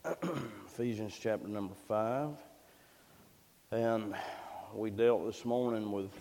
Ephesians chapter number 5. And we dealt this morning with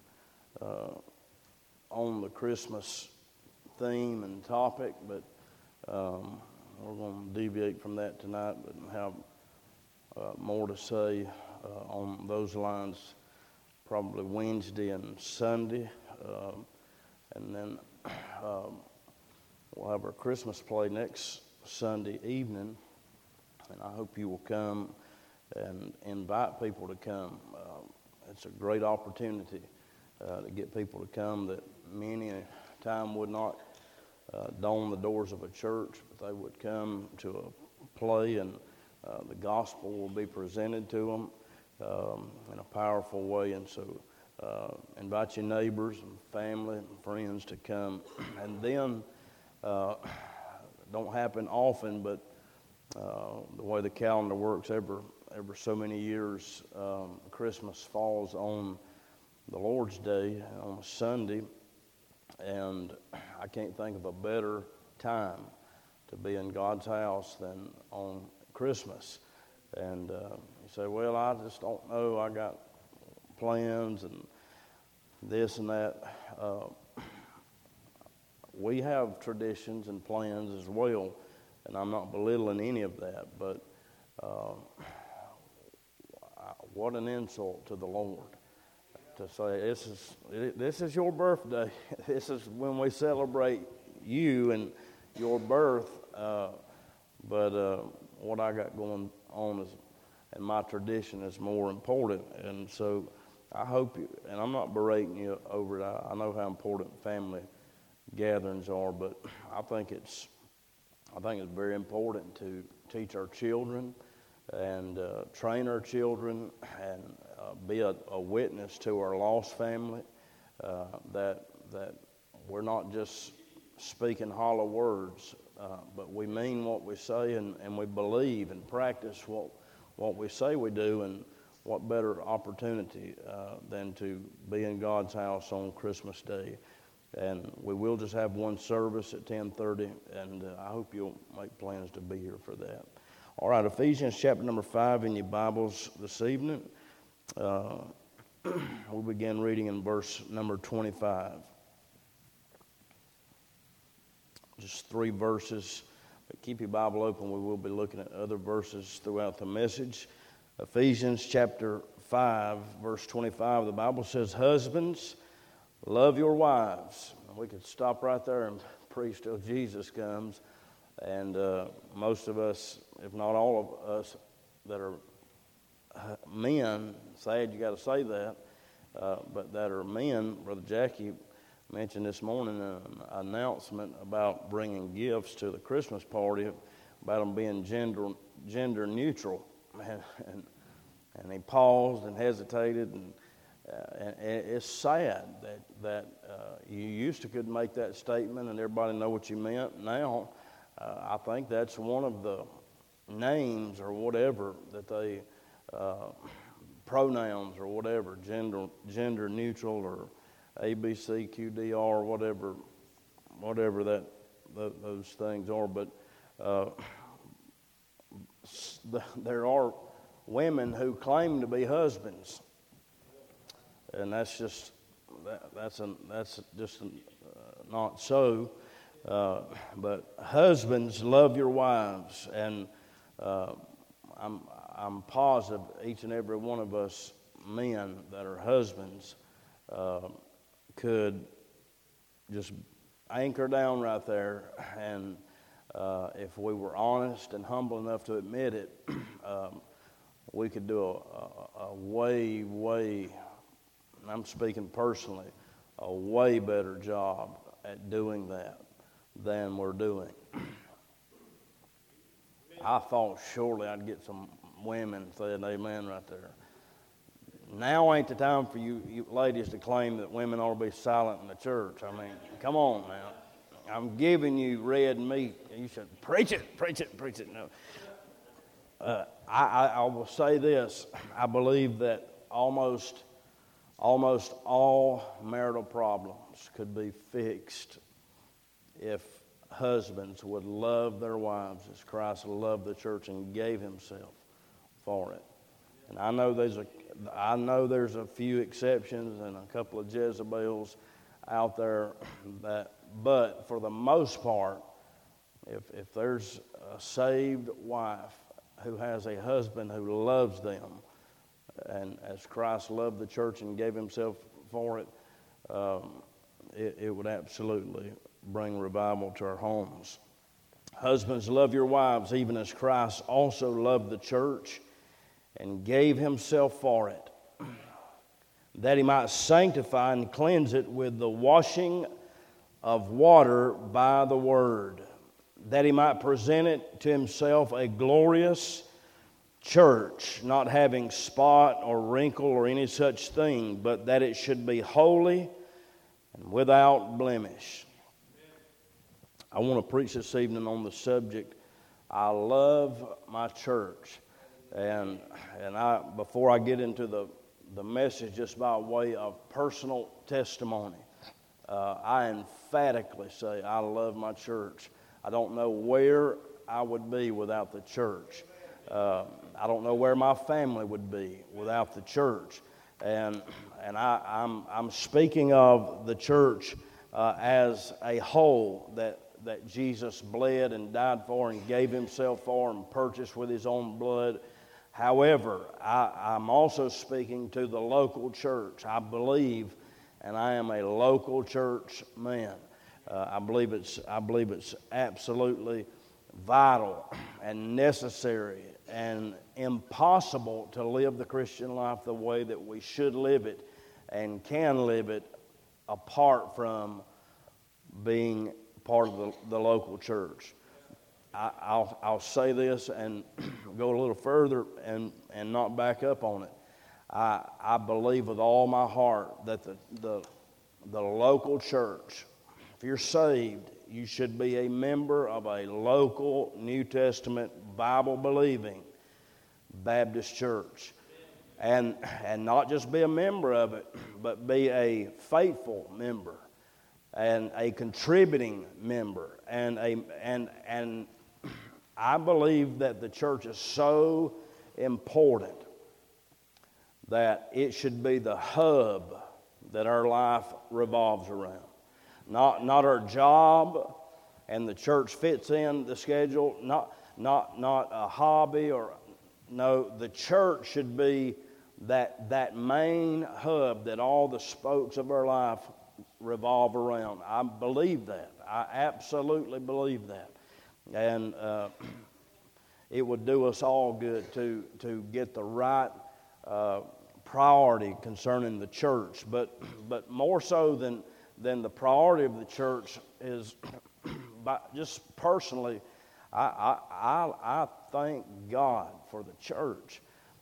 on the Christmas theme and topic, but we're going to deviate from that tonight, but have more to say on those lines probably Wednesday and Sunday. And then we'll have our Christmas play next Sunday evening, and I hope you will come and invite people to come. It's a great opportunity to get people to come that many a time would not don the doors of a church, but they would come to a play, and the gospel will be presented to them in a powerful way. And so invite your neighbors and family and friends to come. And then don't happen often, but the way the calendar works, every so many years, Christmas falls on the Lord's Day, on a Sunday, and I can't think of a better time to be in God's house than on Christmas. And you say, well, I just don't know, I got plans and this and that. We have traditions and plans as well, and I'm not belittling any of that, but what an insult to the Lord to say this is your birthday. This is when we celebrate you and your birth. But what I got going on is, and my tradition is more important. And so I hope you, and I'm not berating you over it. I know how important family gatherings are, but I think it's very important to teach our children and train our children and be a witness to our lost family, that we're not just speaking hollow words, but we mean what we say, and we believe and practice what we say we do. And what better opportunity than to be in God's house on Christmas Day. And we will just have one service at 10:30, and I hope you'll make plans to be here for that. All right, Ephesians chapter number 5 in your Bibles this evening. We'll begin reading in verse number 25. Just 3 verses, but keep your Bible open. We will be looking at other verses throughout the message. Ephesians chapter 5, verse 25, the Bible says, "Husbands, love your wives." We could stop right there and preach till Jesus comes. And most of us, if not all of us that are men, sad you got to say that, but that are men, Brother Jackie mentioned this morning an announcement about bringing gifts to the Christmas party, about them being gender neutral. And he paused and hesitated, and it's sad that you used to could make that statement and everybody know what you meant. Now, I think that's one of the names or whatever that they, pronouns or whatever, gender neutral or ABC, QDR, whatever those things are. But there are women who claim to be husbands, and that's just not so. But husbands, love your wives, and I'm positive each and every one of us men that are husbands could just anchor down right there, and if we were honest and humble enough to admit it, we could do a way, and I'm speaking personally, a way better job at doing that than we're doing. I thought surely I'd get some women saying amen right there. Now ain't the time for you ladies to claim that women ought to be silent in the church. I mean, come on now. I'm giving you red meat. You should preach it. No. I will say this. I believe that almost all marital problems could be fixed if husbands would love their wives as Christ loved the church and gave himself for it. And I know there's a few exceptions and a couple of Jezebels out there, but for the most part, if there's a saved wife who has a husband who loves them, and as Christ loved the church and gave himself for it, it would absolutely bring revival to our homes. Husbands, love your wives even as Christ also loved the church and gave himself for it, that he might sanctify and cleanse it with the washing of water by the word, that he might present it to himself a glorious church, not having spot or wrinkle or any such thing, but that it should be holy and without blemish. I want to preach this evening on the subject, I love my church. And before I get into the message, just by way of personal testimony, I emphatically say I love my church. I don't know where I would be without the church. I don't know where my family would be without the church. And I'm speaking of the church as a whole that Jesus bled and died for and gave himself for and purchased with his own blood. However, I'm also speaking to the local church. I believe, and I am a local church man. I believe it's absolutely vital and necessary and impossible to live the Christian life the way that we should live it and can live it apart from being part of the local church. I'll say this and go a little further and not back up on it. I believe with all my heart that the local church, if you're saved, you should be a member of a local New Testament Bible-believing Baptist church. And not just be a member of it, but be a faithful member and a contributing member. And I believe that the church is so important that it should be the hub that our life revolves around. Not our job, and the church fits in the schedule. Not a hobby, or no. The church should be that main hub that all the spokes of our life revolve around. I believe that. I absolutely believe that, and it would do us all good to get the right priority concerning the church. But more so than the priority of the church is, just personally, I thank God for the church.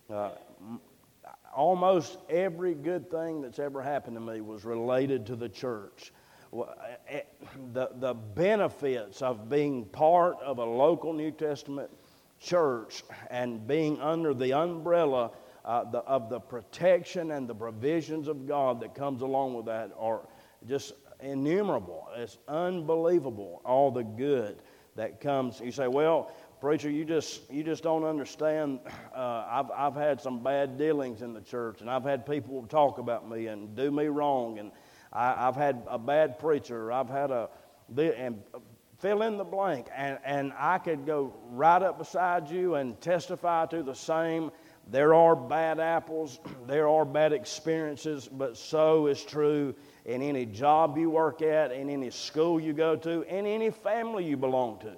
Almost every good thing that's ever happened to me was related to the church. The benefits of being part of a local New Testament church and being under the umbrella of the protection and the provisions of God that comes along with that are just innumerable. It's unbelievable, all the good that comes. You say, well, preacher, you just don't understand. I've had some bad dealings in the church, and I've had people talk about me and do me wrong, and I've had a bad preacher. I've had and fill in the blank, and I could go right up beside you and testify to the same. There are bad apples, there are bad experiences, but so is true in any job you work at, in any school you go to, in any family you belong to.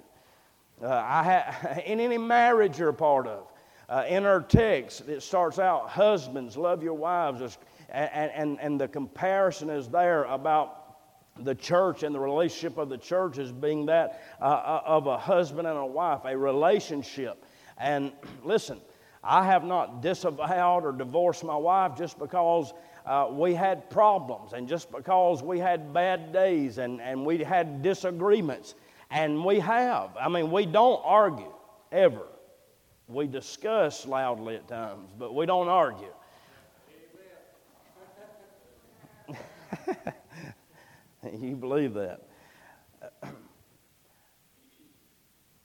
In any marriage you're a part of. In our text, it starts out, husbands, love your wives. And the comparison is there about the church and the relationship of the church as being that of a husband and a wife, a relationship. And listen, I have not disavowed or divorced my wife just because we had problems and just because we had bad days and we had disagreements. And we have. I mean, we don't argue, ever. We discuss loudly at times, but we don't argue. You believe that?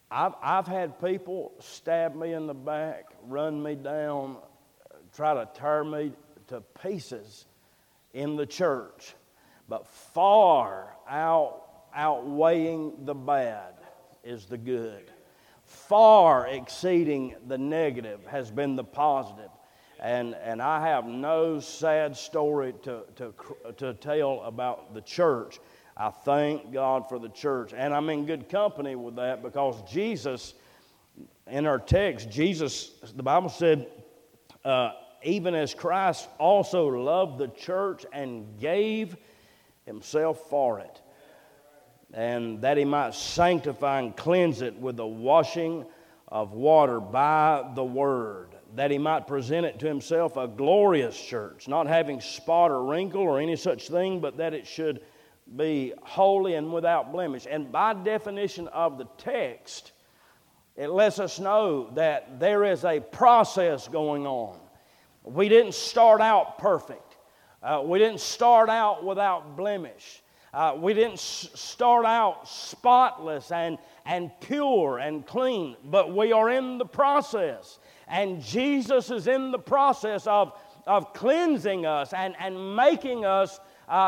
I've had people stab me in the back, run me down, try to tear me to pieces in the church. But far outweighing the bad is the good. Far exceeding the negative has been the positive. And I have no sad story to tell about the church. I thank God for the church. And I'm in good company with that because Jesus, in our text, Jesus, the Bible said, even as Christ also loved the church and gave himself for it, and that he might sanctify and cleanse it with the washing of water by the word, that he might present it to himself a glorious church, not having spot or wrinkle or any such thing, but that it should be holy and without blemish. And by definition of the text, it lets us know that there is a process going on. We didn't start out perfect. We didn't start out without blemish. We didn't start out spotless and pure and clean, but we are in the process. And Jesus is in the process of cleansing us and making us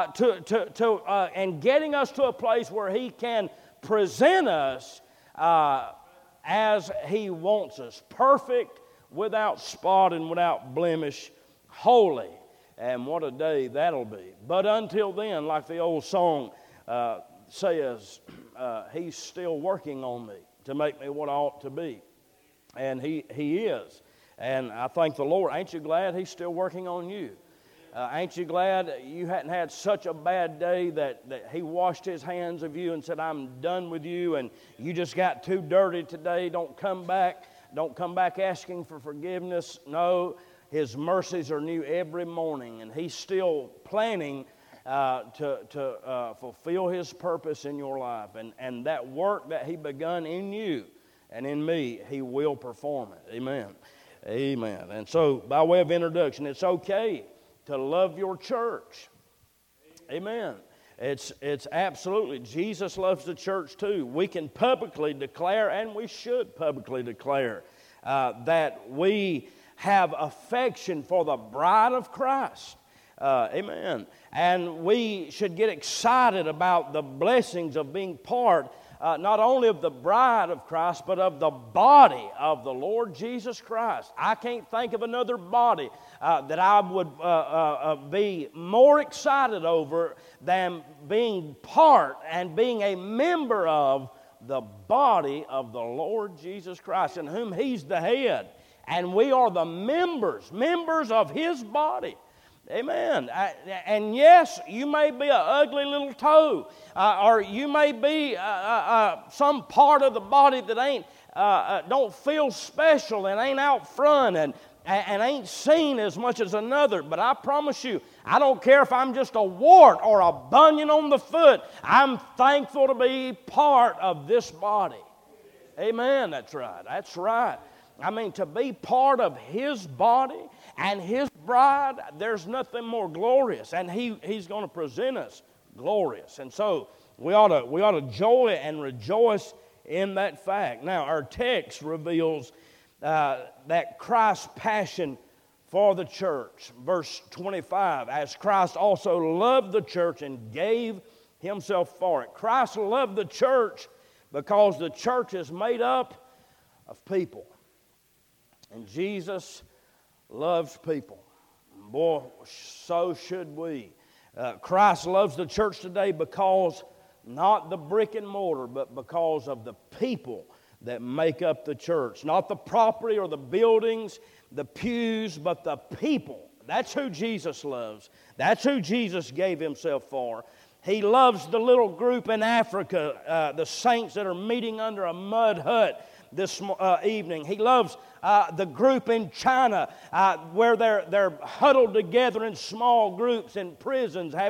and getting us to a place where He can present us as He wants us, perfect, without spot and without blemish, holy. And what a day that'll be. But until then, like the old song says, He's still working on me to make me what I ought to be. And He is. And I thank the Lord. Ain't you glad He's still working on you? Ain't you glad you hadn't had such a bad day that He washed His hands of you and said, I'm done with you, and you just got too dirty today. Don't come back. Don't come back asking for forgiveness. No, His mercies are new every morning, and He's still planning to fulfill His purpose in your life. And that work that He begun in you and in me, He will perform it. Amen. Amen. And so, by way of introduction, it's okay to love your church. Amen. It's absolutely, Jesus loves the church too. We can publicly declare, and we should publicly declare, that we have affection for the bride of Christ. Amen. And we should get excited about the blessings of being part not only of the bride of Christ, but of the body of the Lord Jesus Christ. I can't think of another body that I would be more excited over than being part and being a member of the body of the Lord Jesus Christ, in whom He's the head. And we are the members of His body. Amen. And yes, you may be an ugly little toe, or you may be some part of the body that ain't don't feel special and ain't out front and ain't seen as much as another. But I promise you, I don't care if I'm just a wart or a bunion on the foot. I'm thankful to be part of this body. Amen. That's right. That's right. I mean, to be part of His body and His bride, there's nothing more glorious. And He's going to present us glorious. And so we ought to joy and rejoice in that fact. Now, our text reveals that Christ's passion for the church. Verse 25, as Christ also loved the church and gave Himself for it. Christ loved the church because the church is made up of people. And Jesus loves people. Boy, so should we. Christ loves the church today because not the brick and mortar, but because of the people that make up the church. Not the property or the buildings, the pews, but the people. That's who Jesus loves. That's who Jesus gave Himself for. He loves the little group in Africa, the saints that are meeting under a mud hut this evening. He loves the group in China where they're huddled together in small groups in prisons having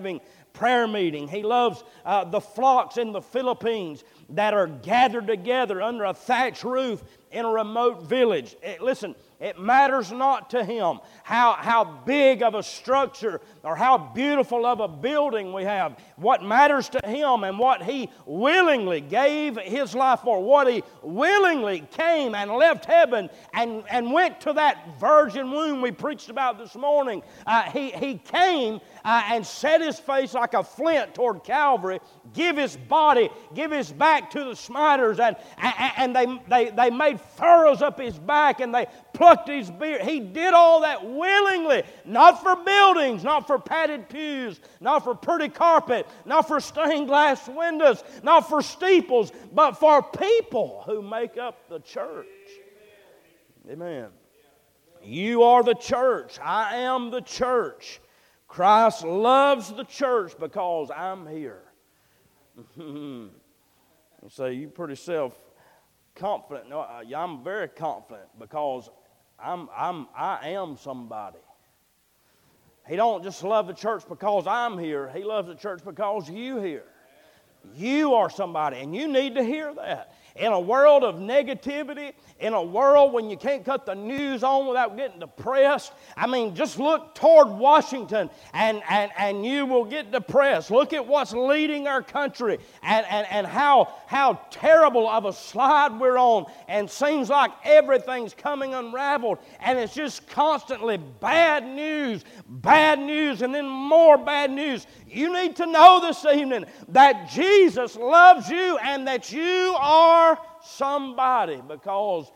prayer meeting. He loves the flocks in the Philippines that are gathered together under a thatched roof in a remote village. Listen, it matters not to him how big of a structure or how beautiful of a building we have. What matters to him and what he willingly gave his life for, what he willingly came and left heaven and went to that virgin womb we preached about this morning. He came and set his face like a flint toward Calvary, give his body, give his back to the smiters, and they made furrows up his back and they plucked his beard. He did all that willingly, not for buildings, not for padded pews, not for pretty carpet, not for stained glass windows, not for steeples, but for people who make up the church. Amen. You are the church. I am the church. Christ loves the church because I'm here. You say, you're pretty self-confident. No, I'm very confident because I am somebody. He don't just love the church because I'm here. He loves the church because you're here. You are somebody, and you need to hear that. In a world of negativity, in a world when you can't cut the news on without getting depressed, I mean, just look toward Washington and you will get depressed. Look at what's leading our country and how terrible of a slide we're on, and seems like everything's coming unraveled, and it's just constantly bad news, and then more bad news. You need to know this evening that Jesus loves you and that you are somebody because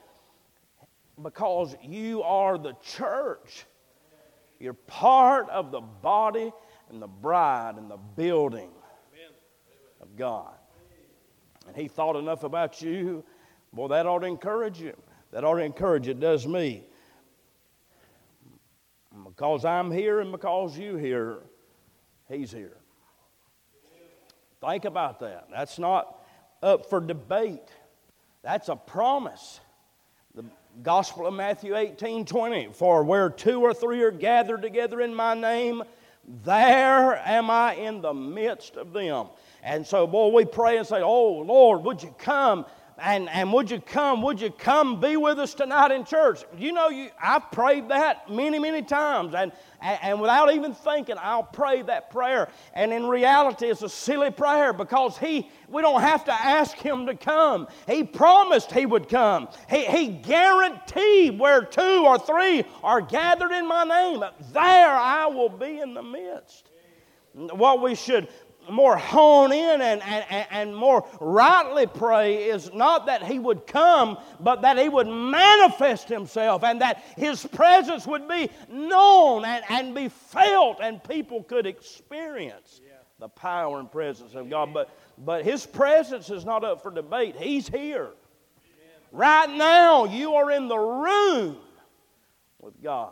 you are the church. You're part of the body and the bride and the building of God. And He thought enough about you. Boy, that ought to encourage you. That ought to encourage you. It does me. Because I'm here and because you're here, He's here. Think about that. That's not up for debate. That's a promise. The Gospel of Matthew 18:20. For where 2 or 3 are gathered together in my name, there am I in the midst of them. And so, boy, we pray and say, oh, Lord, would you come? And would you come be with us tonight in church? You know, I've prayed that many times, and without even thinking, I'll pray that prayer. And in reality, it's a silly prayer because we don't have to ask Him to come. He promised He would come. He guaranteed where 2 or 3 are gathered in my name, there I will be in the midst. What we should more hone in and more rightly pray is not that He would come, but that He would manifest Himself and that His presence would be known and be felt and people could experience the power and presence of God. But His presence is not up for debate. He's here. Right now, you are in the room with God.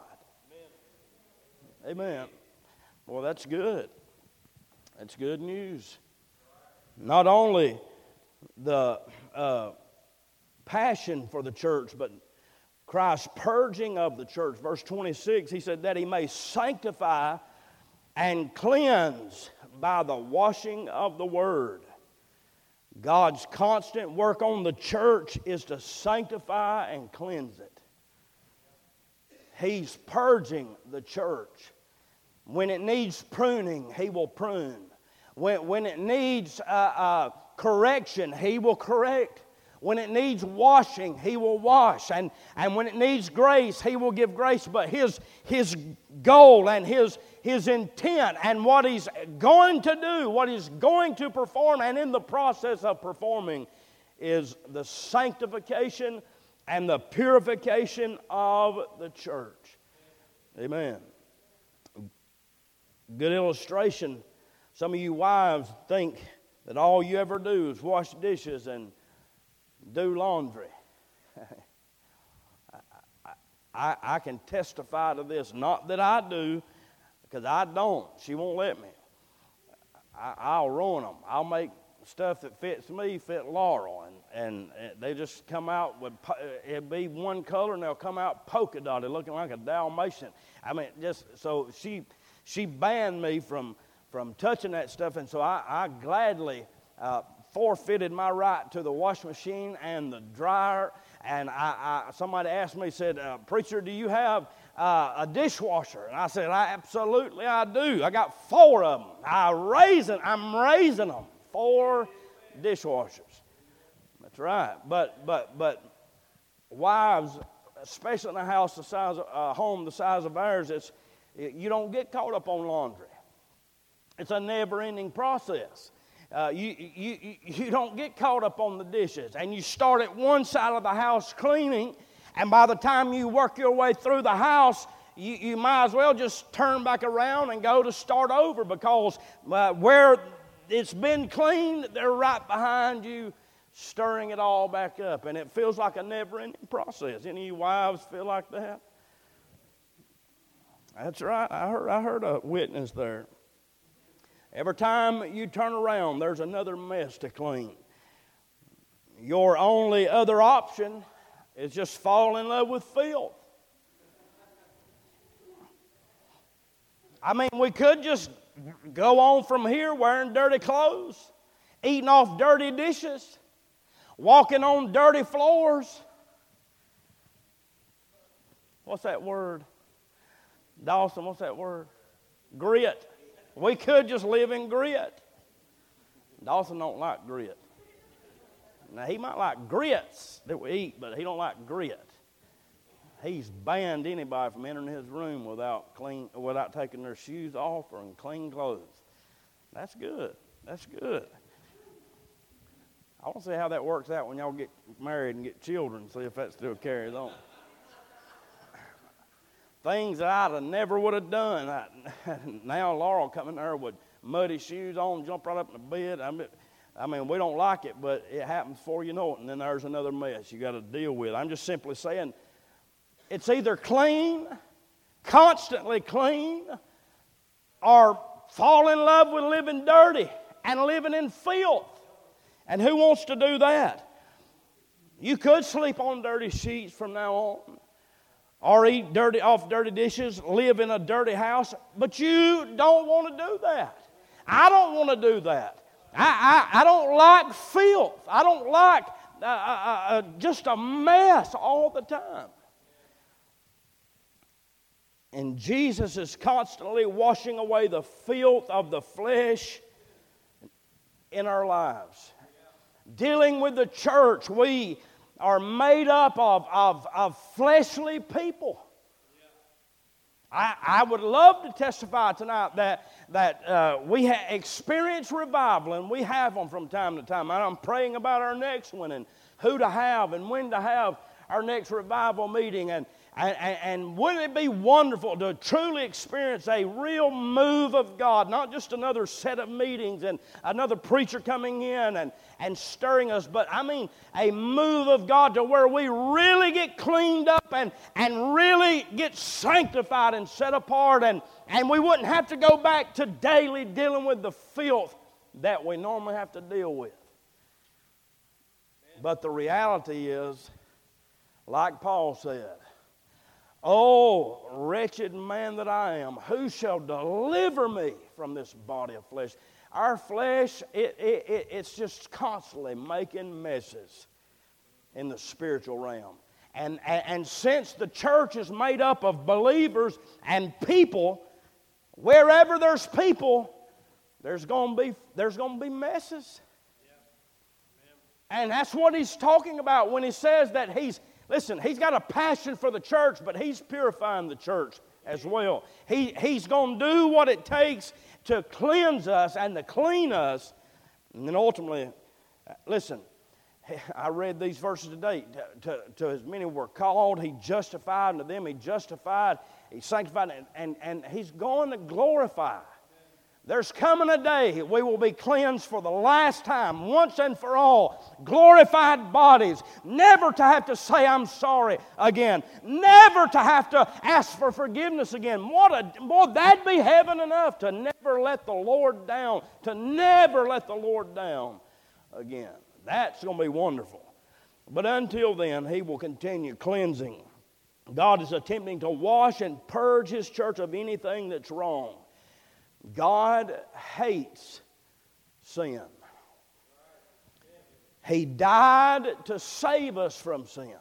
Amen. Well, that's good. That's good news. Not only the passion for the church, but Christ's purging of the church. Verse 26, He said that He may sanctify and cleanse by the washing of the Word. God's constant work on the church is to sanctify and cleanse it. He's purging the church. When it needs pruning, He will prune. When it needs correction, He will correct. When it needs washing, He will wash. And when it needs grace, He will give grace. But His goal and His intent and what He's going to do, what He's going to perform, and in the process of performing, is the sanctification and the purification of the church. Amen. Good illustration. Some of you wives think that all you ever do is wash dishes and do laundry. I can testify to this. Not that I do, because I don't. She won't let me. I'll ruin them. I'll make stuff that fits me fit Laurel, and they just come out with, it'll be one color and they'll come out polka dotted, looking like a Dalmatian. I mean, just so she banned me from from touching that stuff. And so I gladly forfeited my right to the washing machine and the dryer. And somebody asked me, said, "Preacher, do you have a dishwasher?" And I said, "Absolutely, I do. I got 4 of them. I'm raising them. 4 dishwashers." That's right. But wives, especially in a house the size of a home the size of ours, you don't get caught up on laundry. It's a never-ending process. You don't get caught up on the dishes, and you start at one side of the house cleaning, and by the time you work your way through the house, you might as well just turn back around and go to start over, because where it's been cleaned, they're right behind you stirring it all back up, and it feels like a never-ending process. Any of you wives feel like that? That's right. I heard a witness there. Every time you turn around, there's another mess to clean. Your only other option is just fall in love with filth. I mean, we could just go on from here wearing dirty clothes, eating off dirty dishes, walking on dirty floors. What's that word? Dawson, what's that word? Grit. We could just live in grit. Dawson don't like grit. Now, he might like grits that we eat, but he don't like grit. He's banned anybody from entering his room without taking their shoes off or in clean clothes. That's good. That's good. I want to see how that works out when y'all get married and get children, see if that still carries on. Things that I'd have never would have done. Now Laurel come in there with muddy shoes on, jump right up in the bed. I mean, we don't like it, but it happens before you know it, and then there's another mess you got to deal with. I'm just simply saying, it's either clean, constantly clean, or fall in love with living dirty and living in filth. And who wants to do that? You could sleep on dirty sheets from now on, or eat off dirty dishes, live in a dirty house, but you don't want to do that. I don't want to do that. I don't like filth. I don't like just a mess all the time. And Jesus is constantly washing away the filth of the flesh in our lives. Dealing with the church, we are made up of fleshly people. I would love to testify tonight that we experience revival, and we have them from time to time. I'm praying about our next one and who to have and when to have our next revival meeting. And wouldn't it be wonderful to truly experience a real move of God, not just another set of meetings and another preacher coming in and stirring us, but I mean a move of God to where we really get cleaned up and really get sanctified and set apart, and we wouldn't have to go back to daily dealing with the filth that we normally have to deal with. But the reality is, like Paul said, "Oh, wretched man that I am, who shall deliver me from this body of flesh?" Our flesh, it's just constantly making messes in the spiritual realm. And since the church is made up of believers and people, wherever there's people, there's going to be messes. And that's what he's talking about when he says that he's got a passion for the church, but he's purifying the church as well. He's going to do what it takes to cleanse us and to clean us. And then ultimately, listen, I read these verses today. To as many were called, he justified, and to them he justified, he sanctified, and he's going to glorify. There's coming a day we will be cleansed for the last time, once and for all. Glorified bodies. Never to have to say I'm sorry again. Never to have to ask for forgiveness again. Boy, that'd be heaven enough to never let the Lord down. To never let the Lord down again. That's going to be wonderful. But until then, he will continue cleansing. God is attempting to wash and purge his church of anything that's wrong. God hates sin. He died to save us from sin.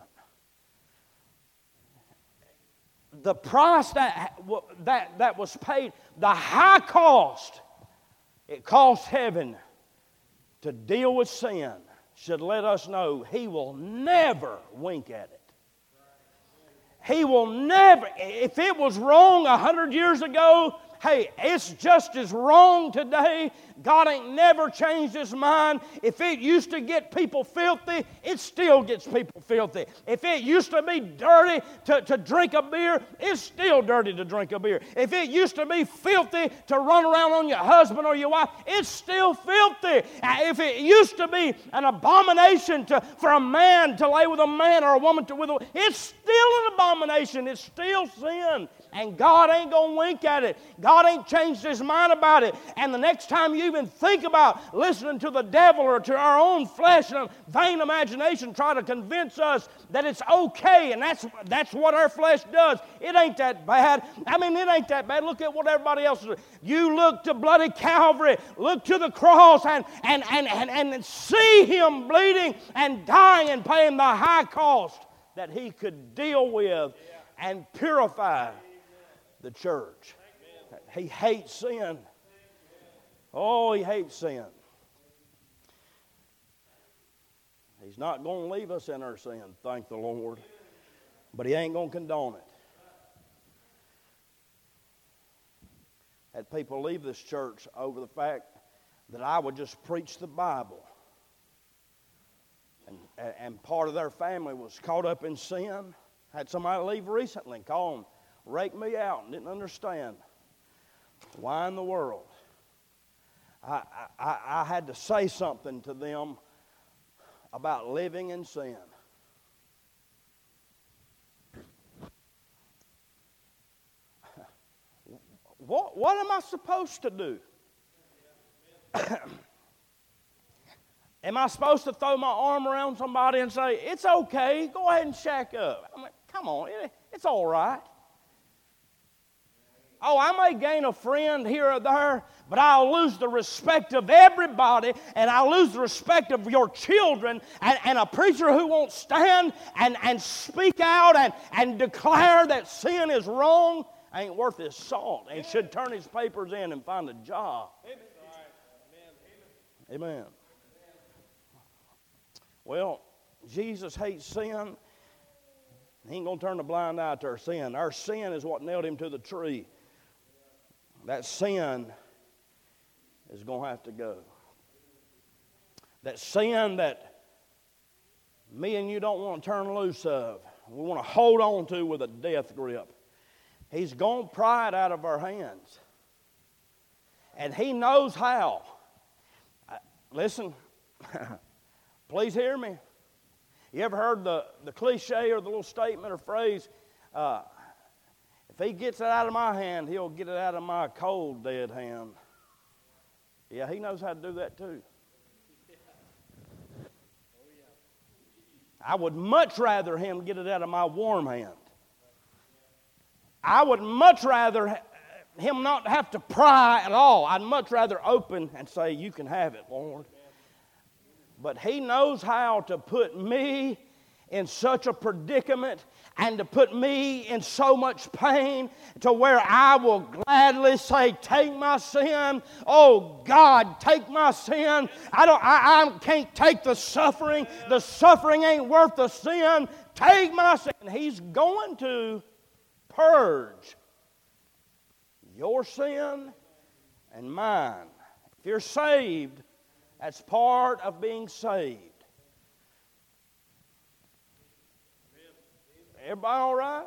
The price that was paid, the high cost it cost heaven to deal with sin, should let us know He will never wink at it. He will never. If it was wrong 100 years ago, hey, it's just as wrong today. God ain't never changed His mind. If it used to get people filthy, it still gets people filthy. If it used to be dirty to drink a beer, it's still dirty to drink a beer. If it used to be filthy to run around on your husband or your wife, it's still filthy. If it used to be an abomination for a man to lay with a man or a woman with a woman, it's still an abomination. It's still sin. And God ain't going to wink at it. God ain't changed His mind about it. And the next time you even think about listening to the devil or to our own flesh and vain imagination try to convince us that it's okay, and that's what our flesh does. It ain't that bad. I mean, it ain't that bad. Look at what everybody else is doing. You look to bloody Calvary, look to the cross, and see Him bleeding and dying and paying the high cost that He could deal with and purify the church. He hates sin. Oh, He hates sin. He's not going to leave us in our sin, thank the Lord. But He ain't going to condone it. Had people leave this church over the fact that I would just preach the Bible. And part of their family was caught up in sin. Had somebody leave recently, call them, rake me out, and didn't understand. Why in the world? I had to say something to them about living in sin. What am I supposed to do? Am I supposed to throw my arm around somebody and say, it's okay, go ahead and shack up? I mean, come on, it's all right. Oh, I may gain a friend here or there, but I'll lose the respect of everybody, and I'll lose the respect of your children, and a preacher who won't stand and speak out and declare that sin is wrong ain't worth his salt and should turn his papers in and find a job. Amen. Well, Jesus hates sin. He ain't going to turn a blind eye to our sin. Our sin is what nailed Him to the tree. That sin is going to have to go. That sin that me and you don't want to turn loose of, we want to hold on to with a death grip. He's going to pry it out of our hands. And He knows how. Listen, please hear me. You ever heard the cliche or the little statement or phrase, if He gets it out of my hand, He'll get it out of my cold, dead hand. Yeah, He knows how to do that too. I would much rather Him get it out of my warm hand. I would much rather Him not have to pry at all. I'd much rather open and say, you can have it, Lord. But He knows how to put me in such a predicament and to put me in so much pain to where I will gladly say, take my sin. Oh God, take my sin. I can't take the suffering. The suffering ain't worth the sin. Take my sin. He's going to purge your sin and mine. If you're saved, that's part of being saved. Everybody all right?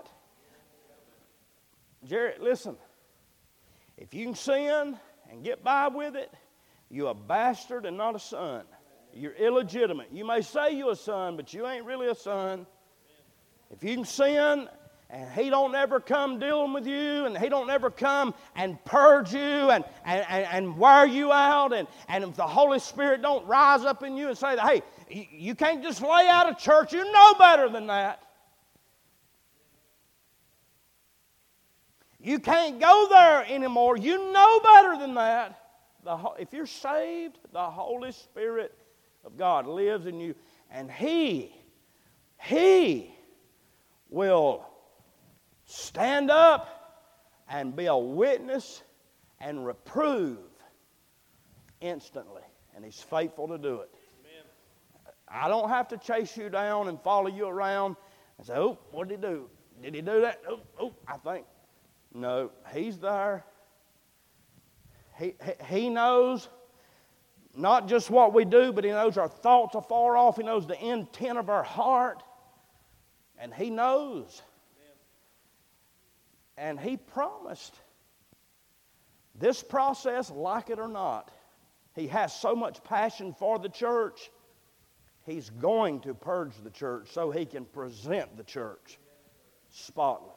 Jerry, listen. If you can sin and get by with it, you're a bastard and not a son. You're illegitimate. You may say you're a son, but you ain't really a son. If you can sin and He don't ever come dealing with you, and He don't ever come and purge you and wear you out, and if the Holy Spirit don't rise up in you and say, hey, you can't just lay out of church, you know better than that. You can't go there anymore. You know better than that. If you're saved, the Holy Spirit of God lives in you, and He will stand up and be a witness and reprove instantly. And He's faithful to do it. Amen. I don't have to chase you down and follow you around and say, oh, what did he do? Did he do that? Oh, I think. No, He's there. He knows not just what we do, but He knows our thoughts are far off. He knows the intent of our heart. And He knows. And He promised this process, like it or not, He has so much passion for the church, He's going to purge the church so He can present the church spotless.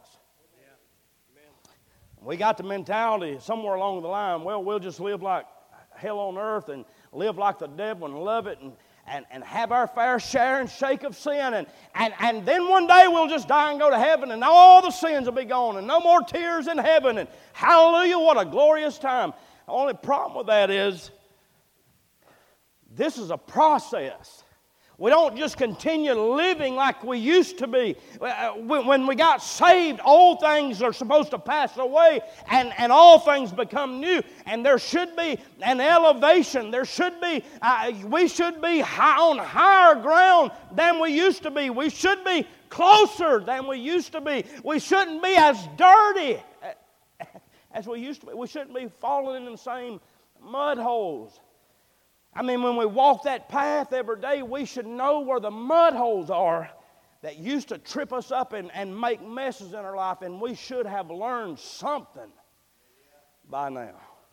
We got the mentality somewhere along the line, well, we'll just live like hell on earth and live like the devil and love it and have our fair share and shake of sin. And then one day we'll just die and go to heaven and all the sins will be gone and no more tears in heaven. And hallelujah, what a glorious time. The only problem with that is this is a process. We don't just continue living like we used to be. When we got saved, old things are supposed to pass away and all things become new. And there should be an elevation. There should be, we should be on higher ground than we used to be. We should be closer than we used to be. We shouldn't be as dirty as we used to be. We shouldn't be falling in the same mud holes. I mean, when we walk that path every day, we should know where the mud holes are that used to trip us up and make messes in our life, and we should have learned something by now.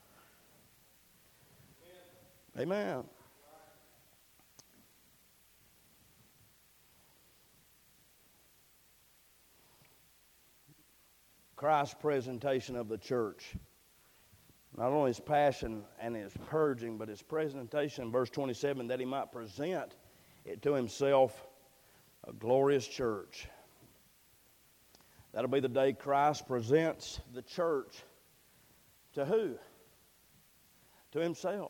Amen. Christ's presentation of the church. Not only His passion and His purging, but His presentation in verse 27, that He might present it to Himself a glorious church. That'll be the day Christ presents the church to who? To Himself.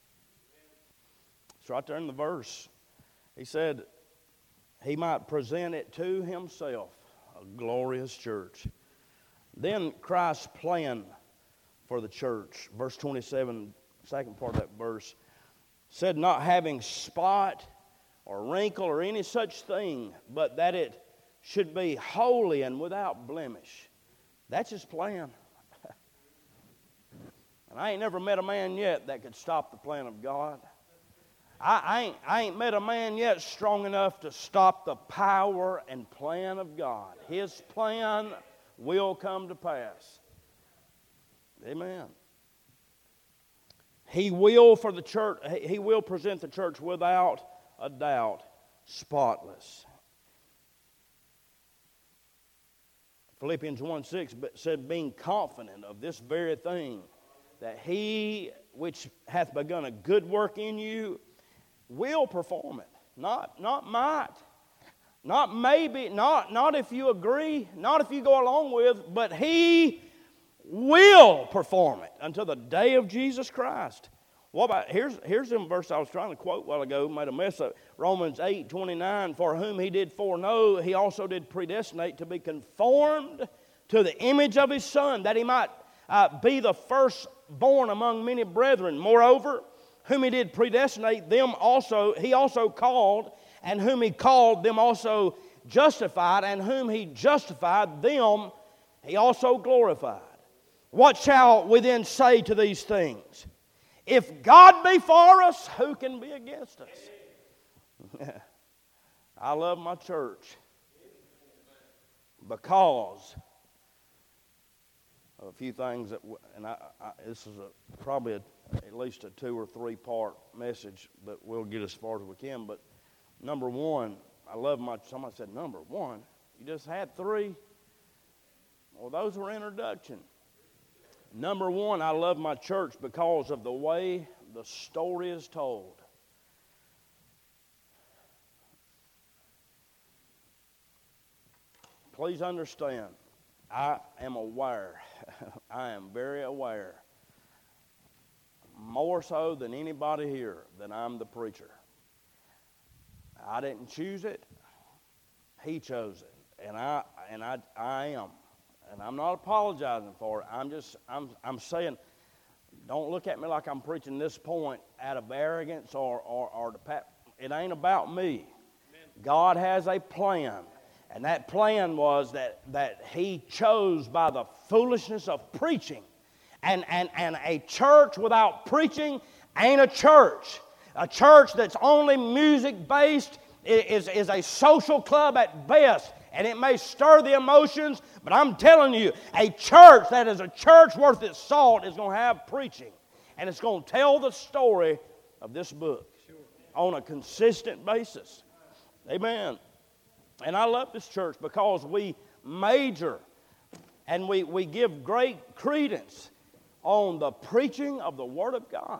It's right there in the verse. He said He might present it to Himself, a glorious church. Then Christ's plan for the church. Verse 27, second part of that verse, said not having spot or wrinkle or any such thing, but that it should be holy and without blemish. That's His plan. And I ain't never met a man yet that could stop the plan of God. I ain't met a man yet strong enough to stop the power and plan of God. His plan will come to pass. Amen. He will for the church. He will present the church without a doubt, spotless. Philippians 1:6 said, being confident of this very thing, that He which hath begun a good work in you will perform it. Not might, not maybe, not if you agree, not if you go along with, but He will perform it until the day of Jesus Christ. What about, here's the verse I was trying to quote a while ago, made a mess of Romans 8:29, for whom He did foreknow, He also did predestinate to be conformed to the image of His Son, that He might be the firstborn among many brethren. Moreover, whom He did predestinate, them also He also called, and whom He called, them also justified, and whom He justified, them He also glorified. What shall we then say to these things? If God be for us, who can be against us? I love my church because of a few things that, this is probably at least a 2 or 3 part message, but we'll get as far as we can. But number one, I love my. Somebody said number one. You just had 3. Well, those were introduction. Number one, I love my church because of the way the story is told. Please understand, I am aware I am very aware, more so than anybody here, that I'm the preacher. I didn't choose it. He chose it. And I am. And I'm not apologizing for it. I'm saying, don't look at me like I'm preaching this point out of arrogance or it ain't about me. God has a plan. And that plan was that He chose by the foolishness of preaching. And a church without preaching ain't a church. A church that's only music-based is a social club at best. And it may stir the emotions, but I'm telling you, a church that is a church worth its salt is going to have preaching. And it's going to tell the story of this book on a consistent basis. Amen. And I love this church because we major and we give great credence on the preaching of the Word of God.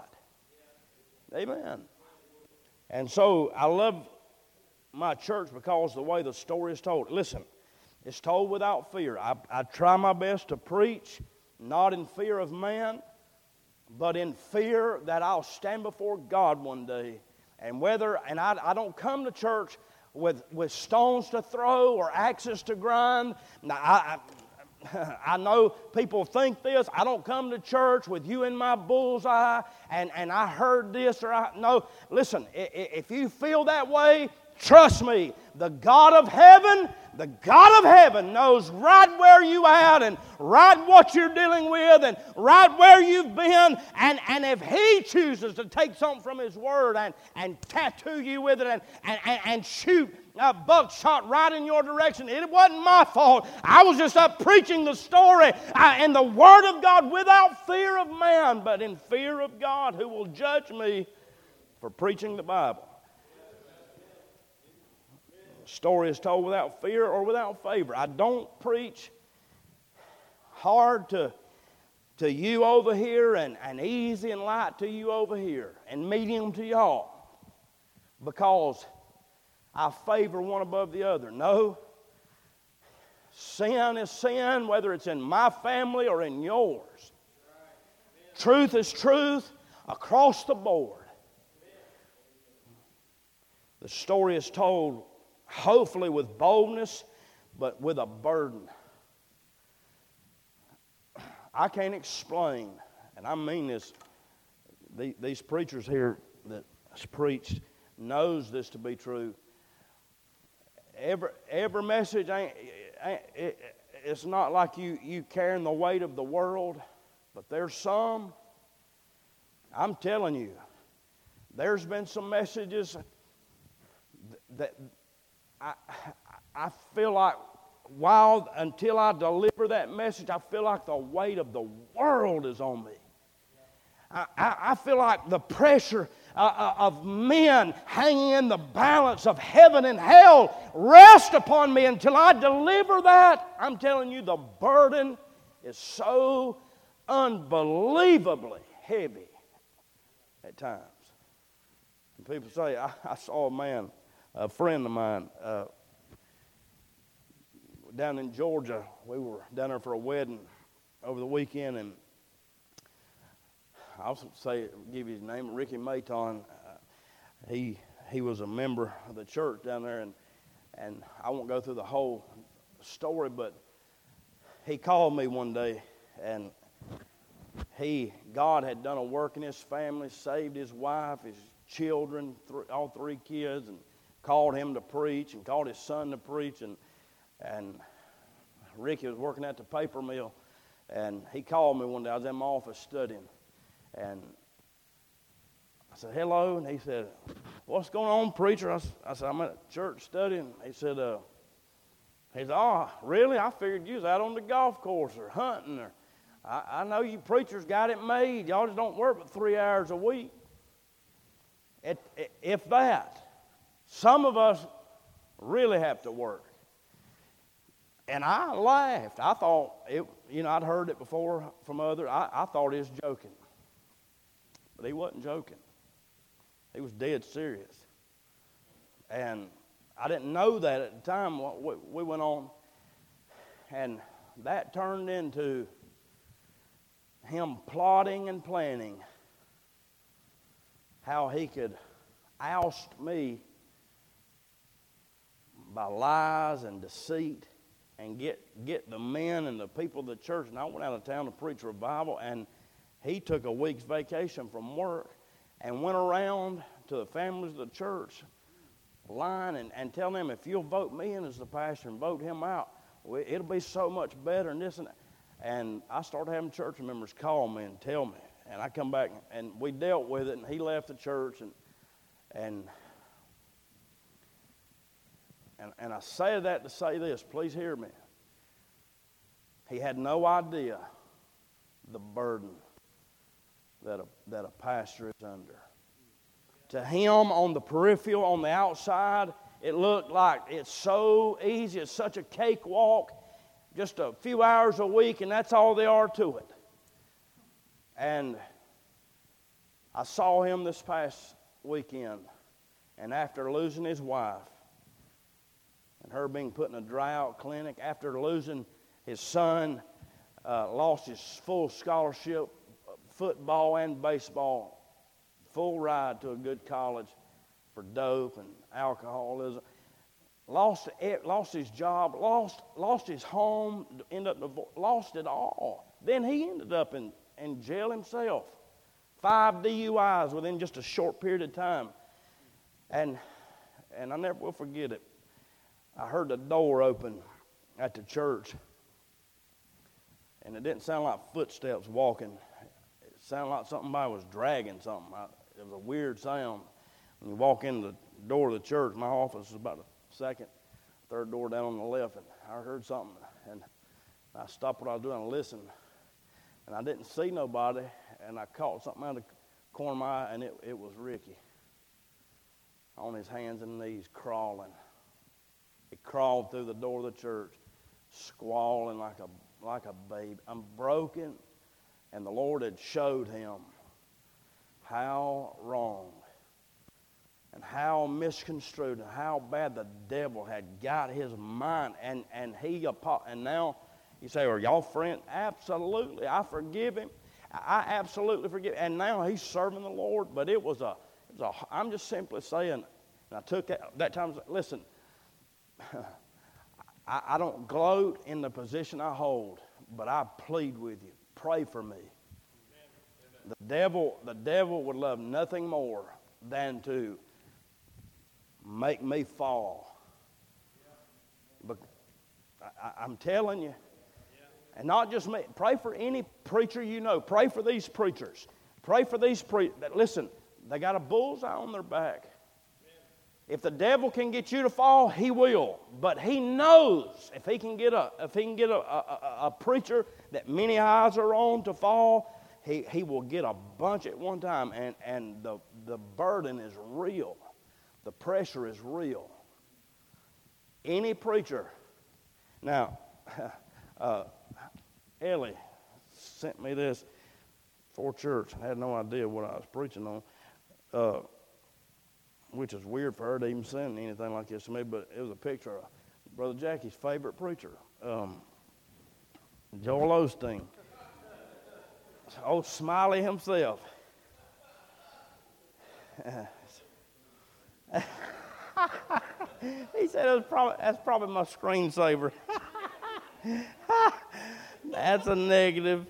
Amen. And so I love my church because the way the story is told. Listen, it's told without fear. I try my best to preach, not in fear of man, but in fear that I'll stand before God one day. And I don't come to church with stones to throw or axes to grind. Now, I know people think this. I don't come to church with you in my bullseye and I heard this no. Listen, if you feel that way, trust me, the God of heaven knows right where you at and right what you're dealing with and right where you've been. And if He chooses to take something from His Word and tattoo you with it and shoot a buckshot right in your direction, it wasn't my fault. I was just up preaching the story and the Word of God without fear of man, but in fear of God who will judge me for preaching the Bible. Story is told without fear or without favor. I don't preach hard to you over here and easy and light to you over here and medium to y'all because I favor one above the other. No. Sin is sin, whether it's in my family or in yours. Truth is truth across the board. The story is told hopefully with boldness, but with a burden. I can't explain, and I mean this, these preachers here that preached knows this to be true. Every message it's not like you carrying the weight of the world, but there's some, I'm telling you, there's been some messages that I feel like until I deliver that message, I feel like the weight of the world is on me. I feel like the pressure of men hanging in the balance of heaven and hell rest upon me until I deliver that. I'm telling you, the burden is so unbelievably heavy at times. And people say, I saw a friend of mine, down in Georgia. We were down there for a wedding over the weekend, and I'll give you his name, Ricky Mayton. He was a member of the church down there, and I won't go through the whole story, but he called me one day, and God had done a work in his family, saved his wife, his children, all three kids, and called him to preach and called his son to preach, and Ricky was working at the paper mill, and he called me one day. I was in my office studying, and I said, hello, and he said, what's going on, preacher? I said, I'm at church studying. He said, oh, really? I figured you was out on the golf course or hunting. Or I know you preachers got it made. Y'all just don't work but 3 hours a week. If that. Some of us really have to work. And I laughed. I thought, I'd heard it before from others. I thought he was joking. But he wasn't joking. He was dead serious. And I didn't know that at the time. We went on, and that turned into him plotting and planning how he could oust me by lies and deceit and get the men and the people of the church. And I went out of town to preach revival, and he took a week's vacation from work and went around to the families of the church line and tell them, if you'll vote me in as the pastor and vote him out, it'll be so much better and this and that. And I started having church members call me and tell me. And I come back and we dealt with it, and he left the church and I say that to say this, please hear me. He had no idea the burden that a pastor is under. To him, on the peripheral, on the outside, it looked like it's so easy, it's such a cakewalk, just a few hours a week, and that's all there are to it. And I saw him this past weekend, and after losing his wife, and her being put in a dry-out clinic, after losing his son, lost his full scholarship, football and baseball, full ride to a good college for dope and alcoholism, lost his job, lost his home, lost it all. Then he ended up in jail himself. 5 DUIs within just a short period of time. And I never will forget it. I heard the door open at the church, and it didn't sound like footsteps walking. It sounded like somebody was dragging something. It was a weird sound. When you walk in the door of the church, my office is about the second, third door down on the left, and I heard something, and I stopped what I was doing and listened, and I didn't see nobody, and I caught something out of the corner of my eye, and it was Ricky on his hands and knees crawling. He crawled through the door of the church, squalling like a baby. I'm broken, and the Lord had showed him how wrong and how misconstrued and how bad the devil had got his mind. And now you say, are y'all friends? Absolutely. I forgive him. I absolutely forgive him. And now he's serving the Lord. But I'm just simply saying, and I took that time, listen, I don't gloat in the position I hold, but I plead with you. Pray for me. Amen. The devil would love nothing more than to make me fall. But I'm telling you, and not just me. Pray for any preacher you know. Pray for these preachers. Pray for these preachers. Listen, they got a bullseye on their back. If the devil can get you to fall, he will. But he knows if he can get a preacher that many eyes are on to fall, he will get a bunch at one time. And the burden is real. The pressure is real. Any preacher. Now, Ellie sent me this for church. I had no idea what I was preaching on. Which is weird for her to even send anything like this to me, but it was a picture of Brother Jackie's favorite preacher, Joel Osteen. Old Smiley himself. He said that's probably my screensaver. That's a negative.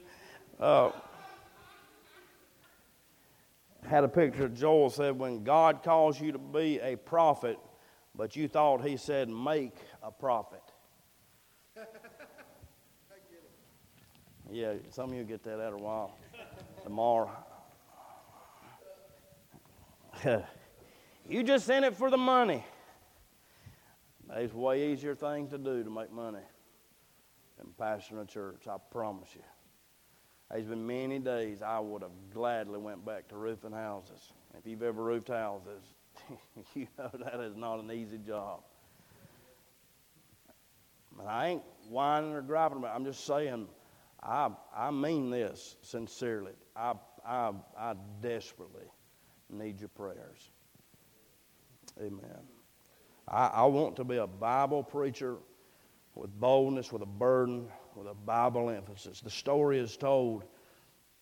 Had a picture of Joel said, when God calls you to be a prophet, but you thought he said make a prophet. Yeah, some of you get that after a while. Tomorrow. You just in it for the money. There's way easier things to do to make money than pastoring a church, I promise you. There's been many days I would have gladly went back to roofing houses. If you've ever roofed houses, you know that is not an easy job. But I ain't whining or griping about it. I'm just saying, I mean this sincerely. I desperately need your prayers. Amen. I want to be a Bible preacher with boldness, with a burden, with a Bible emphasis. The story is told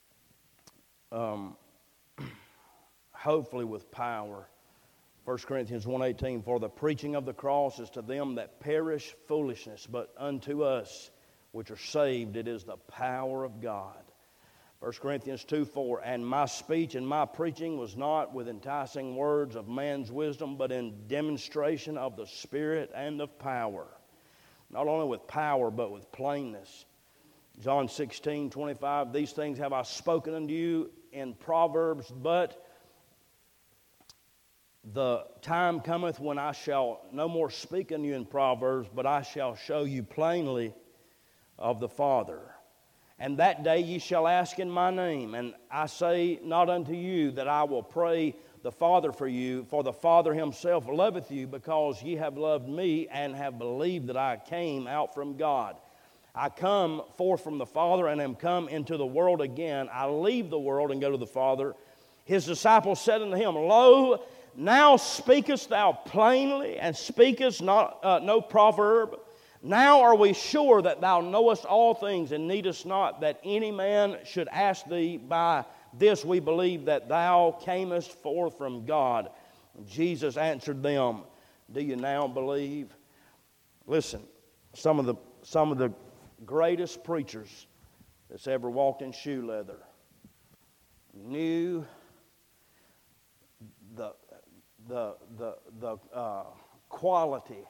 hopefully with power. 1 Corinthians 1:18, for the preaching of the cross is to them that perish foolishness, but unto us which are saved it is the power of God. 1 Corinthians 2:4, and my speech and my preaching was not with enticing words of man's wisdom, but in demonstration of the Spirit and of power. Not only with power, but with plainness. John 16:25, these things have I spoken unto you in Proverbs, but the time cometh when I shall no more speak unto you in Proverbs, but I shall show you plainly of the Father. And that day ye shall ask in my name, and I say not unto you that I will pray the Father for you, for the Father himself loveth you, because ye have loved me and have believed that I came out from God. I come forth from the Father and am come into the world again. I leave the world and go to the Father. His disciples said unto him, Lo, now speakest thou plainly, and speakest not no proverb. Now are we sure that thou knowest all things, and needest not that any man should ask thee. By this we believe that thou camest forth from God. Jesus answered them, do you now believe? Listen, some of the greatest preachers that's ever walked in shoe leather knew the quality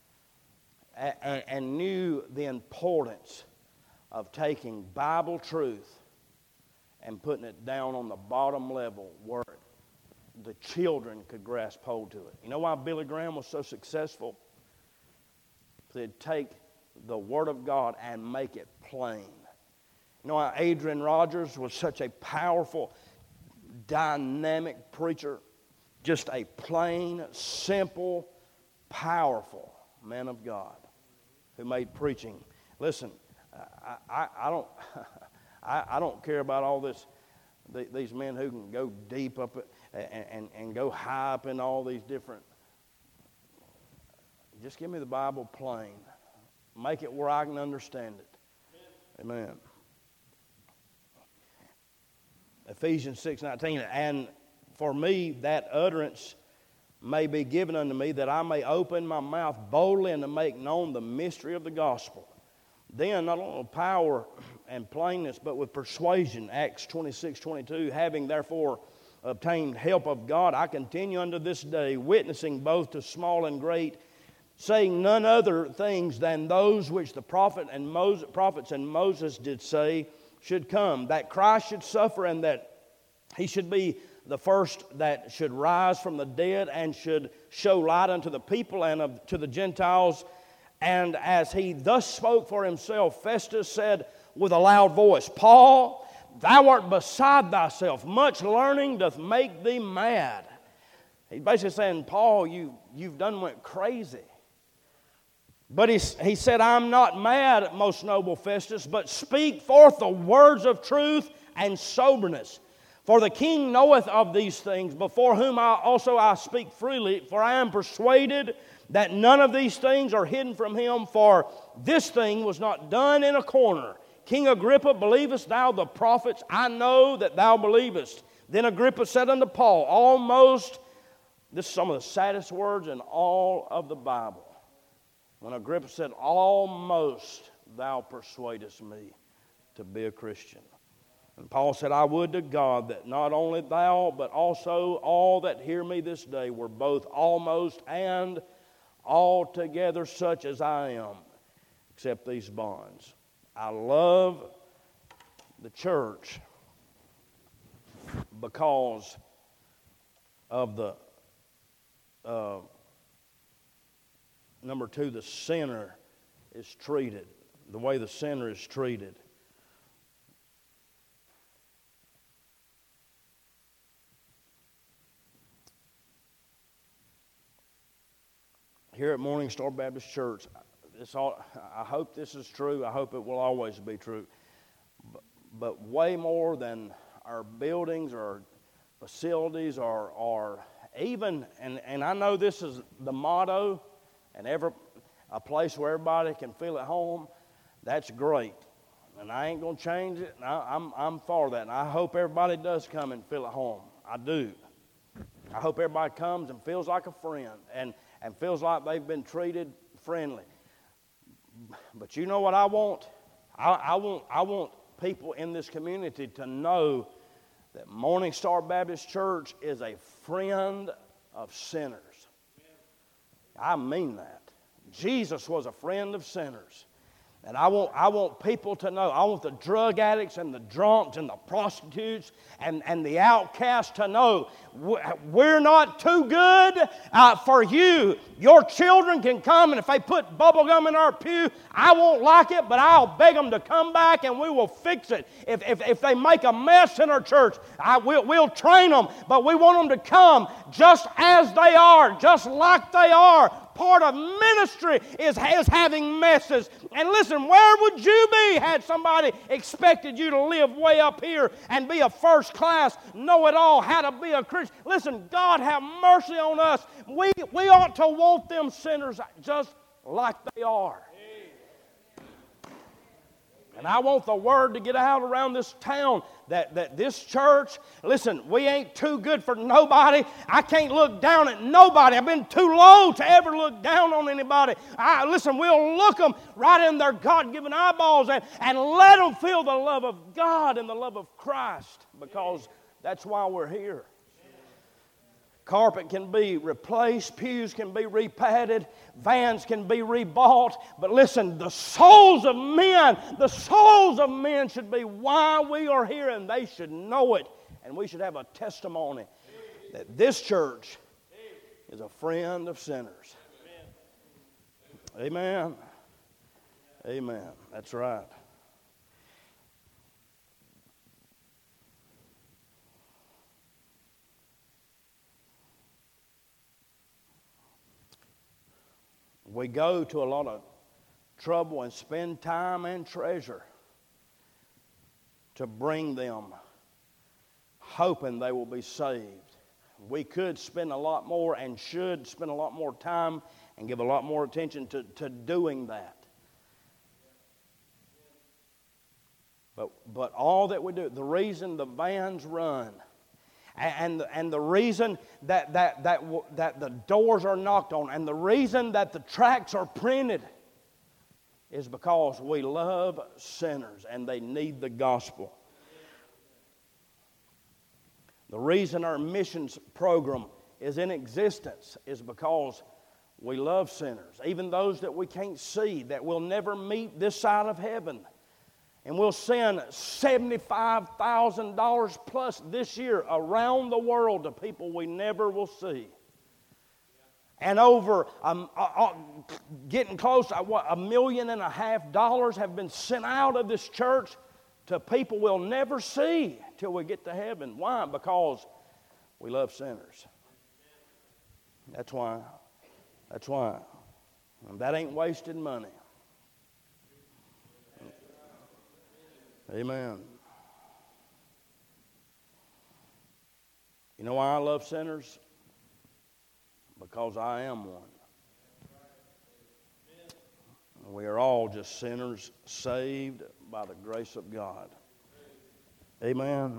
and knew the importance of taking Bible truth and putting it down on the bottom level where the children could grasp hold to it. You know why Billy Graham was so successful? They'd take the Word of God and make it plain. You know why Adrian Rogers was such a powerful, dynamic preacher? Just a plain, simple, powerful man of God who made preaching. Listen, I don't care about all this. These men who can go deep up and go high up in all these different. Just give me the Bible plain. Make it where I can understand it. Amen. Ephesians 6:19, and for me that utterance may be given unto me, that I may open my mouth boldly and to make known the mystery of the gospel. Then not only with power and plainness, but with persuasion. Acts 26:22, having therefore obtained help of God, I continue unto this day, witnessing both to small and great, saying none other things than those which the prophets and Moses did say should come, that Christ should suffer, and that he should be the first that should rise from the dead, and should show light unto the people and to the Gentiles. And as he thus spoke for himself, Festus said with a loud voice, Paul, thou art beside thyself. Much learning doth make thee mad. He's basically saying, Paul, you've done went crazy. But he said, I'm not mad, most noble Festus, but speak forth the words of truth and soberness. For the king knoweth of these things, before whom I speak freely, for I am persuaded that none of these things are hidden from him, for this thing was not done in a corner. King Agrippa, believest thou the prophets? I know that thou believest. Then Agrippa said unto Paul, almost, this is some of the saddest words in all of the Bible. When Agrippa said, almost thou persuadest me to be a Christian. And Paul said, I would to God that not only thou, but also all that hear me this day were both almost and altogether such as I am, except these bonds. I love the church because of the, number two, the sinner is treated, the way the sinner is treated. Here at Morning Star Baptist Church, I hope this is true. I hope it will always be true. But way more than our buildings or facilities or even, and I know this is the motto, and a place where everybody can feel at home, that's great. And I ain't going to change it. And I'm for that. And I hope everybody does come and feel at home. I do. I hope everybody comes and feels like a friend and feels like they've been treated friendly. But you know what I want? I want people in this community to know that Morning Star Baptist Church is a friend of sinners. I mean that. Jesus was a friend of sinners. And I want people to know, I want the drug addicts and the drunks and the prostitutes and the outcasts to know we're not too good for you. Your children can come, and if they put bubble gum in our pew, I won't like it, but I'll beg them to come back and we will fix it. If they make a mess in our church, we'll train them, but we want them to come just as they are, just like they are. Part of ministry is having messes. And listen, where would you be had somebody expected you to live way up here and be a first class, know it all, how to be a Christian? Listen, God have mercy on us. We ought to want them sinners just like they are. And I want the word to get out around this town that this church, listen, we ain't too good for nobody. I can't look down at nobody. I've been too low to ever look down on anybody. Listen, we'll look them right in their God-given eyeballs and let them feel the love of God and the love of Christ, because that's why we're here. Carpet can be replaced, pews can be repadded, vans can be rebought. But listen, the souls of men should be why we are here, and they should know it. And we should have a testimony that this church is a friend of sinners. Amen. Amen. That's right. We go to a lot of trouble and spend time and treasure to bring them, hoping they will be saved. We could spend a lot more and should spend a lot more time and give a lot more attention to doing that. But all that we do, the reason the vans run, and the reason that the doors are knocked on, and the reason that the tracts are printed, is because we love sinners and they need the gospel. The reason our missions program is in existence is because we love sinners, even those that we can't see, that will never meet this side of heaven. And we'll send $75,000 plus this year around the world to people we never will see. And over getting close to $1.5 million have been sent out of this church to people we'll never see till we get to heaven. Why? Because we love sinners. That's why. That's why. And that ain't wasted money. Amen. You know why I love sinners? Because I am one. We are all just sinners saved by the grace of God. Amen.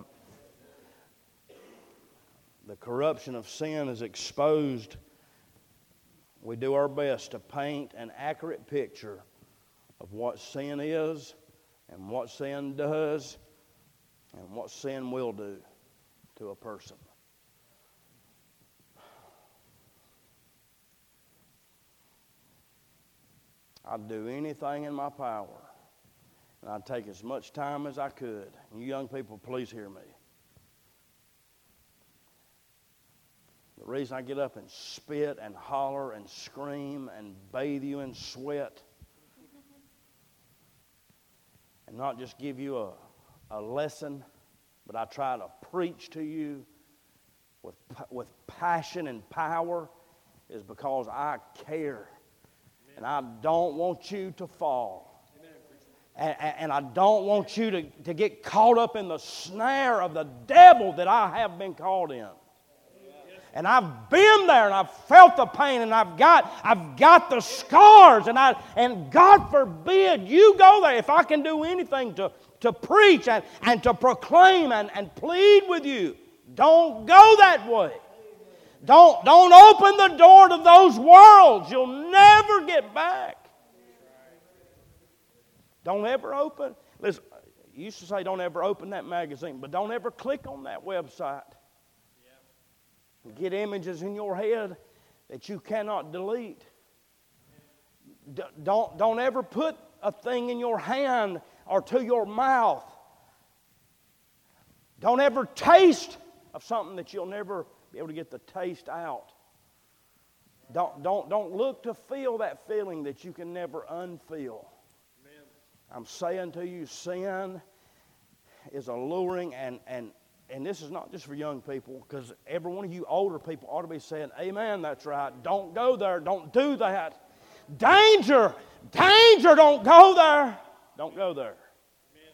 The corruption of sin is exposed. We do our best to paint an accurate picture of what sin is, and what sin does, and what sin will do to a person. I'd do anything in my power, and I'd take as much time as I could. And you young people, please hear me. The reason I get up and spit and holler and scream and bathe you in sweat, and not just give you a lesson, but I try to preach to you with passion and power, is because I care. Amen. And I don't want you to fall. And I don't want you to get caught up in the snare of the devil that I have been caught in. And I've been there, and I've felt the pain, and I've got the scars, and God forbid you go there. If I can do anything to preach and to proclaim and plead with you, don't go that way. Don't open the door to those worlds. You'll never get back. Don't ever open. Listen, you used to say don't ever open that magazine, but don't ever click on that website. Get images in your head that you cannot delete. Don't ever put a thing in your hand or to your mouth. Don't ever taste of something that you'll never be able to get the taste out. Don't look to feel that feeling that you can never unfeel. Amen. I'm saying to you, sin is alluring, and this is not just for young people, because every one of you older people ought to be saying, amen, that's right. Don't go there. Don't do that. Danger. Danger. Don't go there. Don't go there. Amen.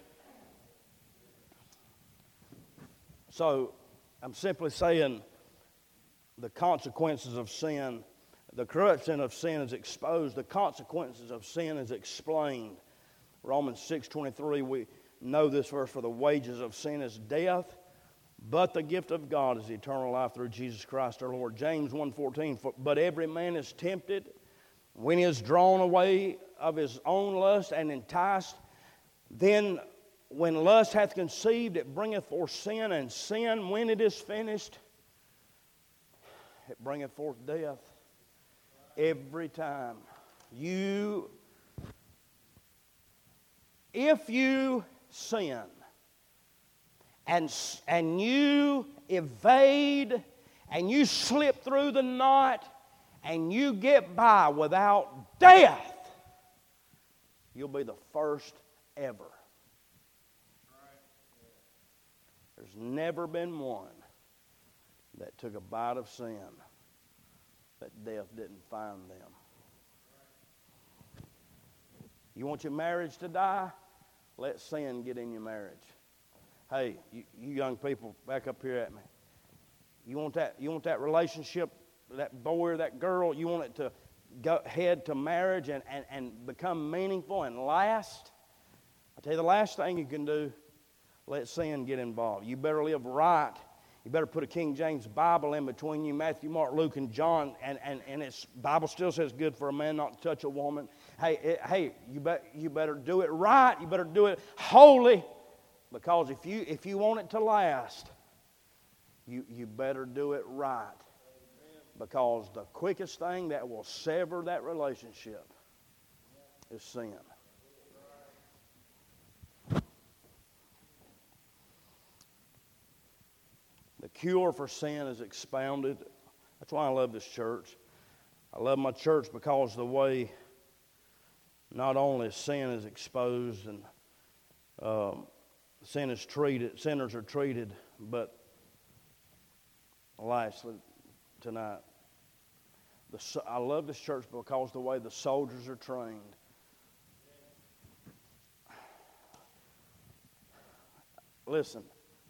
So I'm simply saying the consequences of sin, the corruption of sin is exposed. The consequences of sin is explained. Romans 6:23, we know this verse, for the wages of sin is death, but the gift of God is eternal life through Jesus Christ our Lord. James 1:14, but every man is tempted when he is drawn away of his own lust and enticed. Then when lust hath conceived, it bringeth forth sin, and sin, when it is finished, it bringeth forth death. Every time. If you sin and you evade and you slip through the knot and you get by without death, you'll be the first ever. There's never been one that took a bite of sin that death didn't find them. You want your marriage to die? Let sin get in your marriage. Hey, you young people, back up here at me. You want that relationship, that boy or that girl, you want it to head to marriage and become meaningful and last? I'll tell you the last thing you can do, let sin get involved. You better live right. You better put a King James Bible in between you, Matthew, Mark, Luke, and John, and it's Bible still says good for a man not to touch a woman. Hey, you better do it right. You better do it holy, because if you want it to last, you better do it right. Because the quickest thing that will sever that relationship is sin. The cure for sin is expounded. That's why I love this church. I love my church because the way not only sin is exposed and sinners are treated, but lastly tonight, I love this church because the way the soldiers are trained. Listen,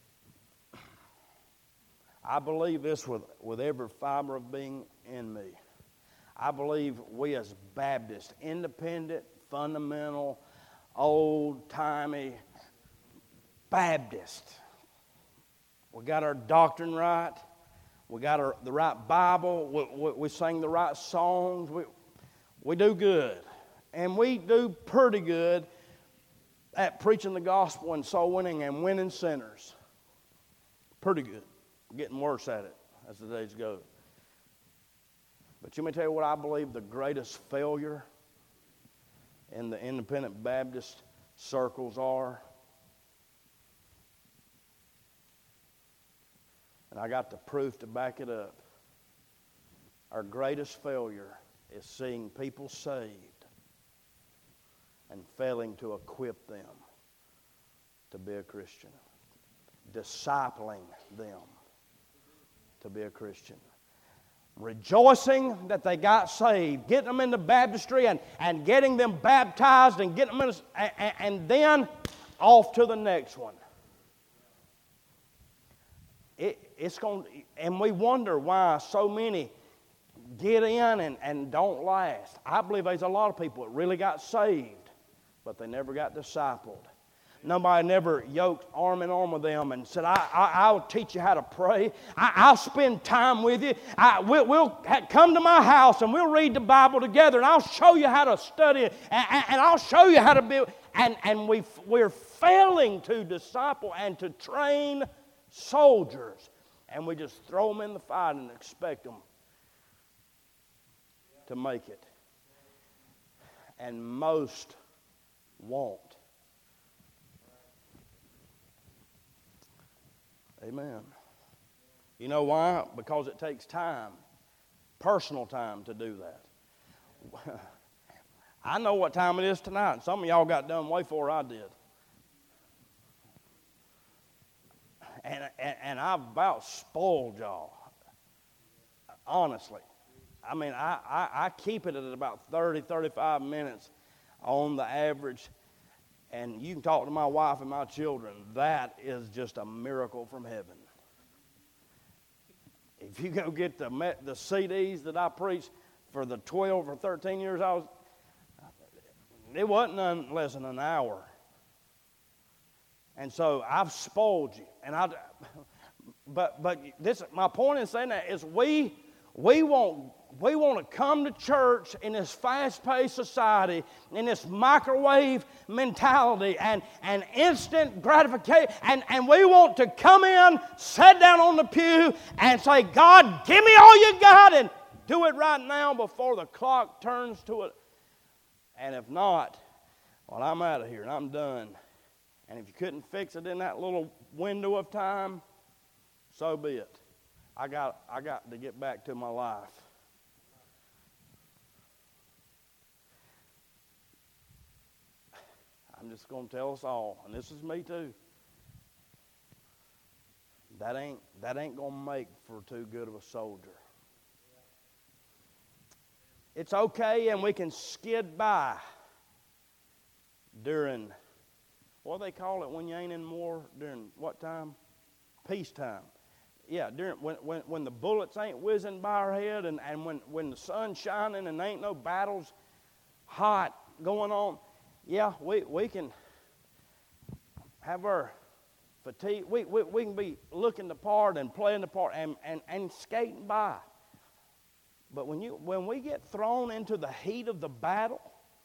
I believe this with every fiber of being in me. I believe we as Baptists, independent, fundamental, old-timey Baptists, we got our doctrine right. We got the right Bible. We sing the right songs. We do good. And we do pretty good at preaching the gospel and soul winning and winning sinners. Pretty good. Getting worse at it as the days go. But let me tell you what I believe the greatest failure in the independent Baptist circles are. And I got the proof to back it up. Our greatest failure is seeing people saved and failing to equip them to be a Christian. Discipling them to be a Christian. Rejoicing that they got saved, getting them into baptistry and getting them baptized and getting them and then off to the next one. it's going, and we wonder why so many get in and don't last. I believe there's a lot of people that really got saved, but they never got discipled. Nobody never yoked arm in arm with them and said, I'll teach you how to pray. I'll spend time with you. We'll come to my house and we'll read the Bible together, and I'll show you how to study it, and I'll show you how to build. And we're failing to disciple and to train soldiers. And we just throw them in the fight and expect them to make it. And most won't. Amen. You know why? Because it takes time, personal time, to do that. I know what time it is tonight, and some of y'all got done way before I did. And I've about spoiled y'all, honestly. I mean, I keep it at about 30, 35 minutes on the average. And you can talk to my wife and my children. That is just a miracle from heaven. If you go get the CDs that I preached for the 12 or 13 years it wasn't none less than an hour. And so I've spoiled you. But this, my point in saying that is we want to come to church in this fast-paced society, in this microwave mentality and instant gratification. And we want to come in, sit down on the pew, and say, God, give me all you got, and do it right now before the clock turns to it. And if not, well, I'm out of here and I'm done. And if you couldn't fix it in that little window of time, so be it. I got to get back to my life. I'm just going to tell us all, and this is me too. That ain't going to make for too good of a soldier. It's okay, and we can skid by during, what do they call it when you ain't in war? During what time? Peacetime. Yeah, during when the bullets ain't whizzing by our head, and when the sun's shining and there ain't no battles hot going on. Yeah, we can have our fatigue. We can be looking the part and playing the part and skating by. But when we get thrown into the heat of the battle,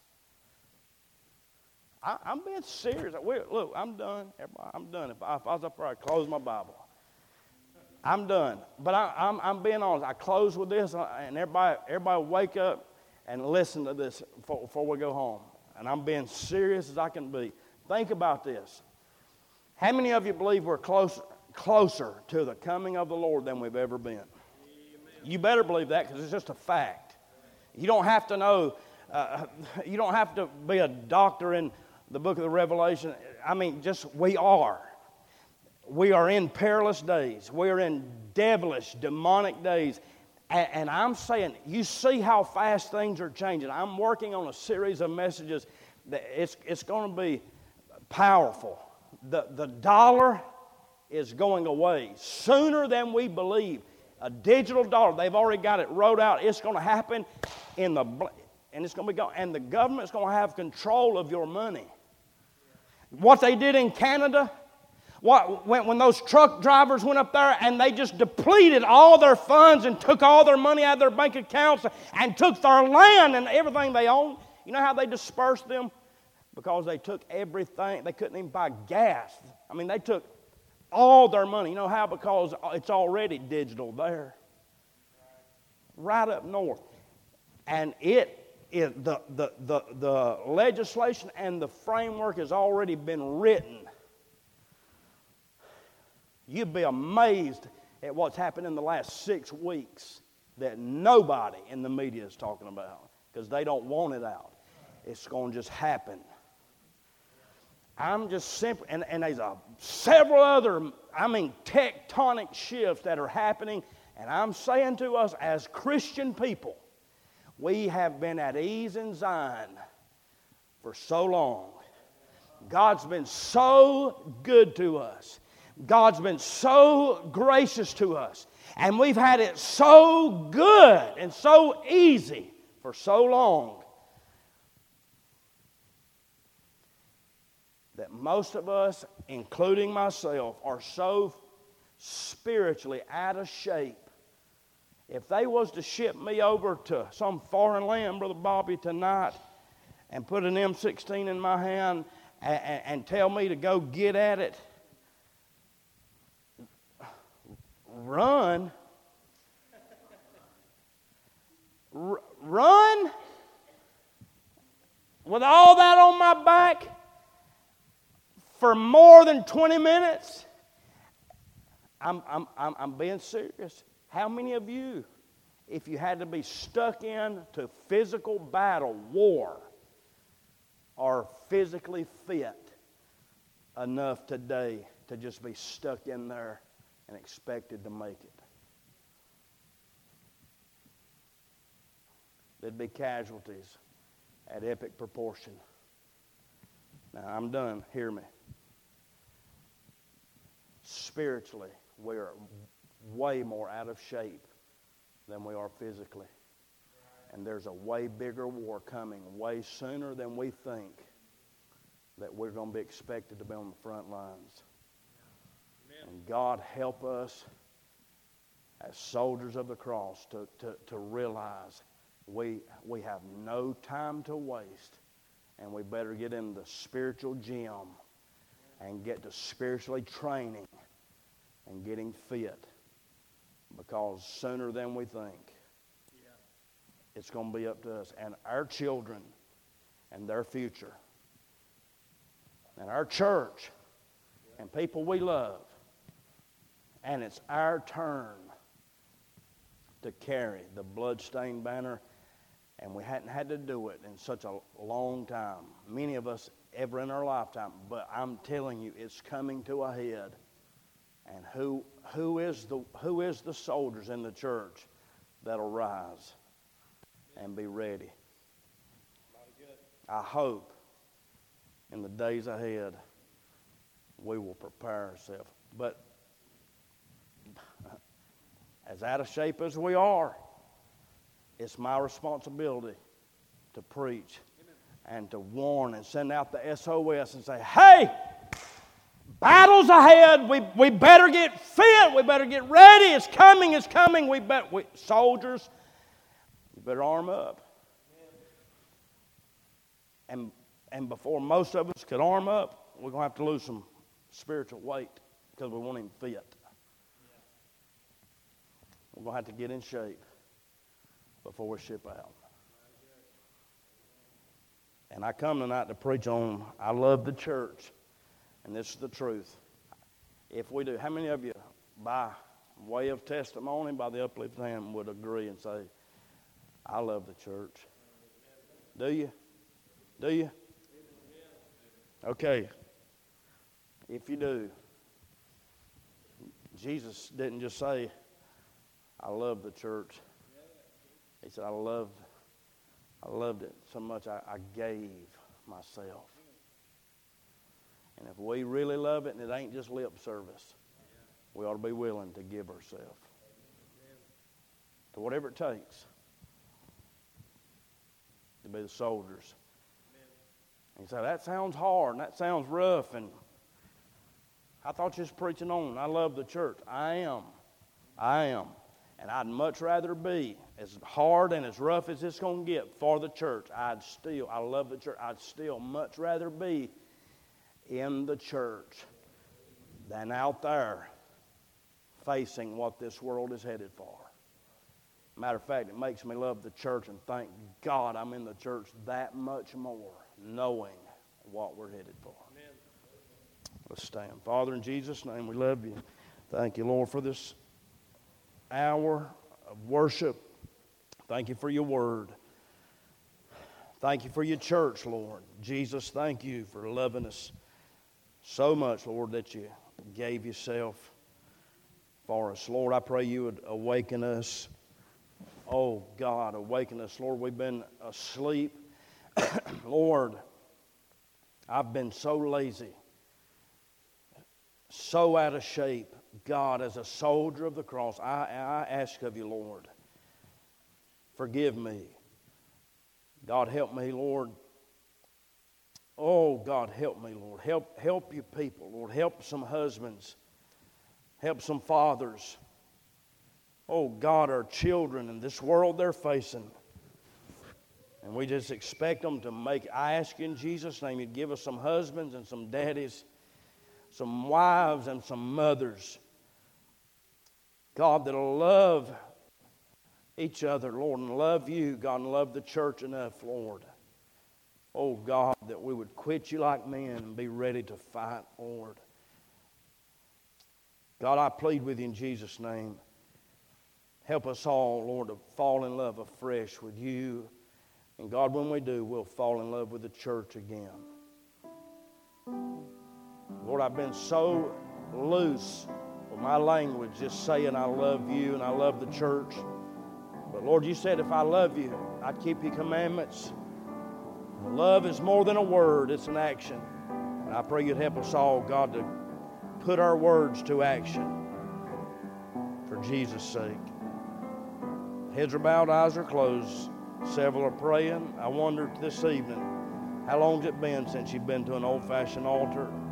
I'm being serious. Look, I'm done. Everybody, I'm done. If I was up there, I'd close my Bible. I'm done. But I'm being honest. I close with this, and everybody wake up and listen to this before we go home. And I'm being serious as I can be. Think about this. How many of you believe we're closer to the coming of the Lord than we've ever been? Amen. You better believe that, because it's just a fact. You don't have to know. You don't have to be a doctor in the book of the Revelation. I mean, just we are. We are in perilous days. We are in devilish, demonic days. And I'm saying, you see how fast things are changing. I'm working on a series of messages that it's going to be powerful. The dollar is going away sooner than we believe. A digital dollar, they've already got it wrote out. It's going to happen and it's going to be gone. And the government's going to have control of your money. What they did in Canada, when those truck drivers went up there and they just depleted all their funds and took all their money out of their bank accounts and took their land and everything they owned. You know how they dispersed them? Because they took everything. They couldn't even buy gas. I mean, they took all their money. You know how? Because it's already digital there. Right up north. And the legislation and the framework has already been written. You'd be amazed at what's happened in the last 6 weeks that nobody in the media is talking about, because they don't want it out. It's going to just happen. I'm just simply, and there's several other, tectonic shifts that are happening, and I'm saying to us as Christian people, we have been at ease in Zion for so long. God's been so good to us. God's been so gracious to us, and we've had it so good and so easy for so long that most of us, including myself, are so spiritually out of shape. If they was to ship me over to some foreign land, Brother Bobby, tonight, and put an M16 in my hand and tell me to go get at it, run, run with all that on my back for more than 20 minutes? I'm being serious. How many of you, if you had to be stuck into physical battle, war, are physically fit enough today to just be stuck in there and expected to make it? There'd be casualties at epic proportion. Now, I'm done. Hear me. Spiritually, we're way more out of shape than we are physically. And there's a way bigger war coming way sooner than we think that we're going to be expected to be on the front lines. Amen. And God help us as soldiers of the cross to realize we have no time to waste, and we better get in the spiritual gym and get to spiritually training and getting fit, because sooner than we think it's going to be up to us and our children and their future and our church and people we love, and it's our turn to carry the bloodstained banner. And we hadn't had to do it in such a long time, many of us ever in our lifetime. But I'm telling you, it's coming to a head. And who is the soldiers in the church that'll rise and be ready? I hope in the days ahead we will prepare ourselves. But as out of shape as we are, it's my responsibility to preach and to warn and send out the SOS and say, hey, battle's ahead. We better get fit. We better get ready. It's coming. It's coming. Soldiers, we better arm up. And before most of us could arm up, we're going to have to lose some spiritual weight because we won't even fit. We're going to have to get in shape before we ship out. And I come tonight to preach on, I love the church, and this is the truth. If we do, how many of you, by way of testimony, by the uplifted hand, would agree and say, I love the church? Do you? Do you? Okay. If you do, Jesus didn't just say, I love the church. He said, I loved it so much I gave myself. And if we really love it, and it ain't just lip service, we ought to be willing to give ourselves to whatever it takes to be the soldiers. And you say, that sounds hard, and that sounds rough, and I thought you was preaching on, I love the church. I am. And I'd much rather be as hard and as rough as it's going to get for the church. I love the church. I'd still much rather be in the church than out there facing what this world is headed for. Matter of fact, it makes me love the church and thank God I'm in the church that much more, knowing what we're headed for. Amen. Let's stand. Father, in Jesus' name, we love you. Thank you, Lord, for this hour of worship. Thank you for your word. Thank you for your church, Lord. Jesus, thank you for loving us so much, Lord, that you gave yourself for us. Lord, I pray you would awaken us. Oh, God, awaken us. Lord, we've been asleep. Lord, I've been so lazy so out of shape. God, as a soldier of the cross, I ask of you, Lord, forgive me. God, help me, Lord. Oh, God, help me, Lord. Help you people, Lord. Help some husbands. Help some fathers. Oh, God, our children in this world they're facing. And we just expect them to make. I ask you in Jesus' name, you'd give us some husbands and some daddies, some wives and some mothers, God, that'll love each other, Lord, and love you, God, and love the church enough, Lord. Oh, God, that we would quit you like men and be ready to fight, Lord. God, I plead with you in Jesus' name. Help us all, Lord, to fall in love afresh with you. And God, when we do, we'll fall in love with the church again. Lord, I've been so loose with my language, just saying I love you and I love the church. But Lord, you said if I love you, I'd keep your commandments. Love is more than a word, it's an action. And I pray you'd help us all, God, to put our words to action for Jesus' sake. Heads are bowed, eyes are closed. Several are praying. I wondered this evening, how long's it been since you've been to an old-fashioned altar?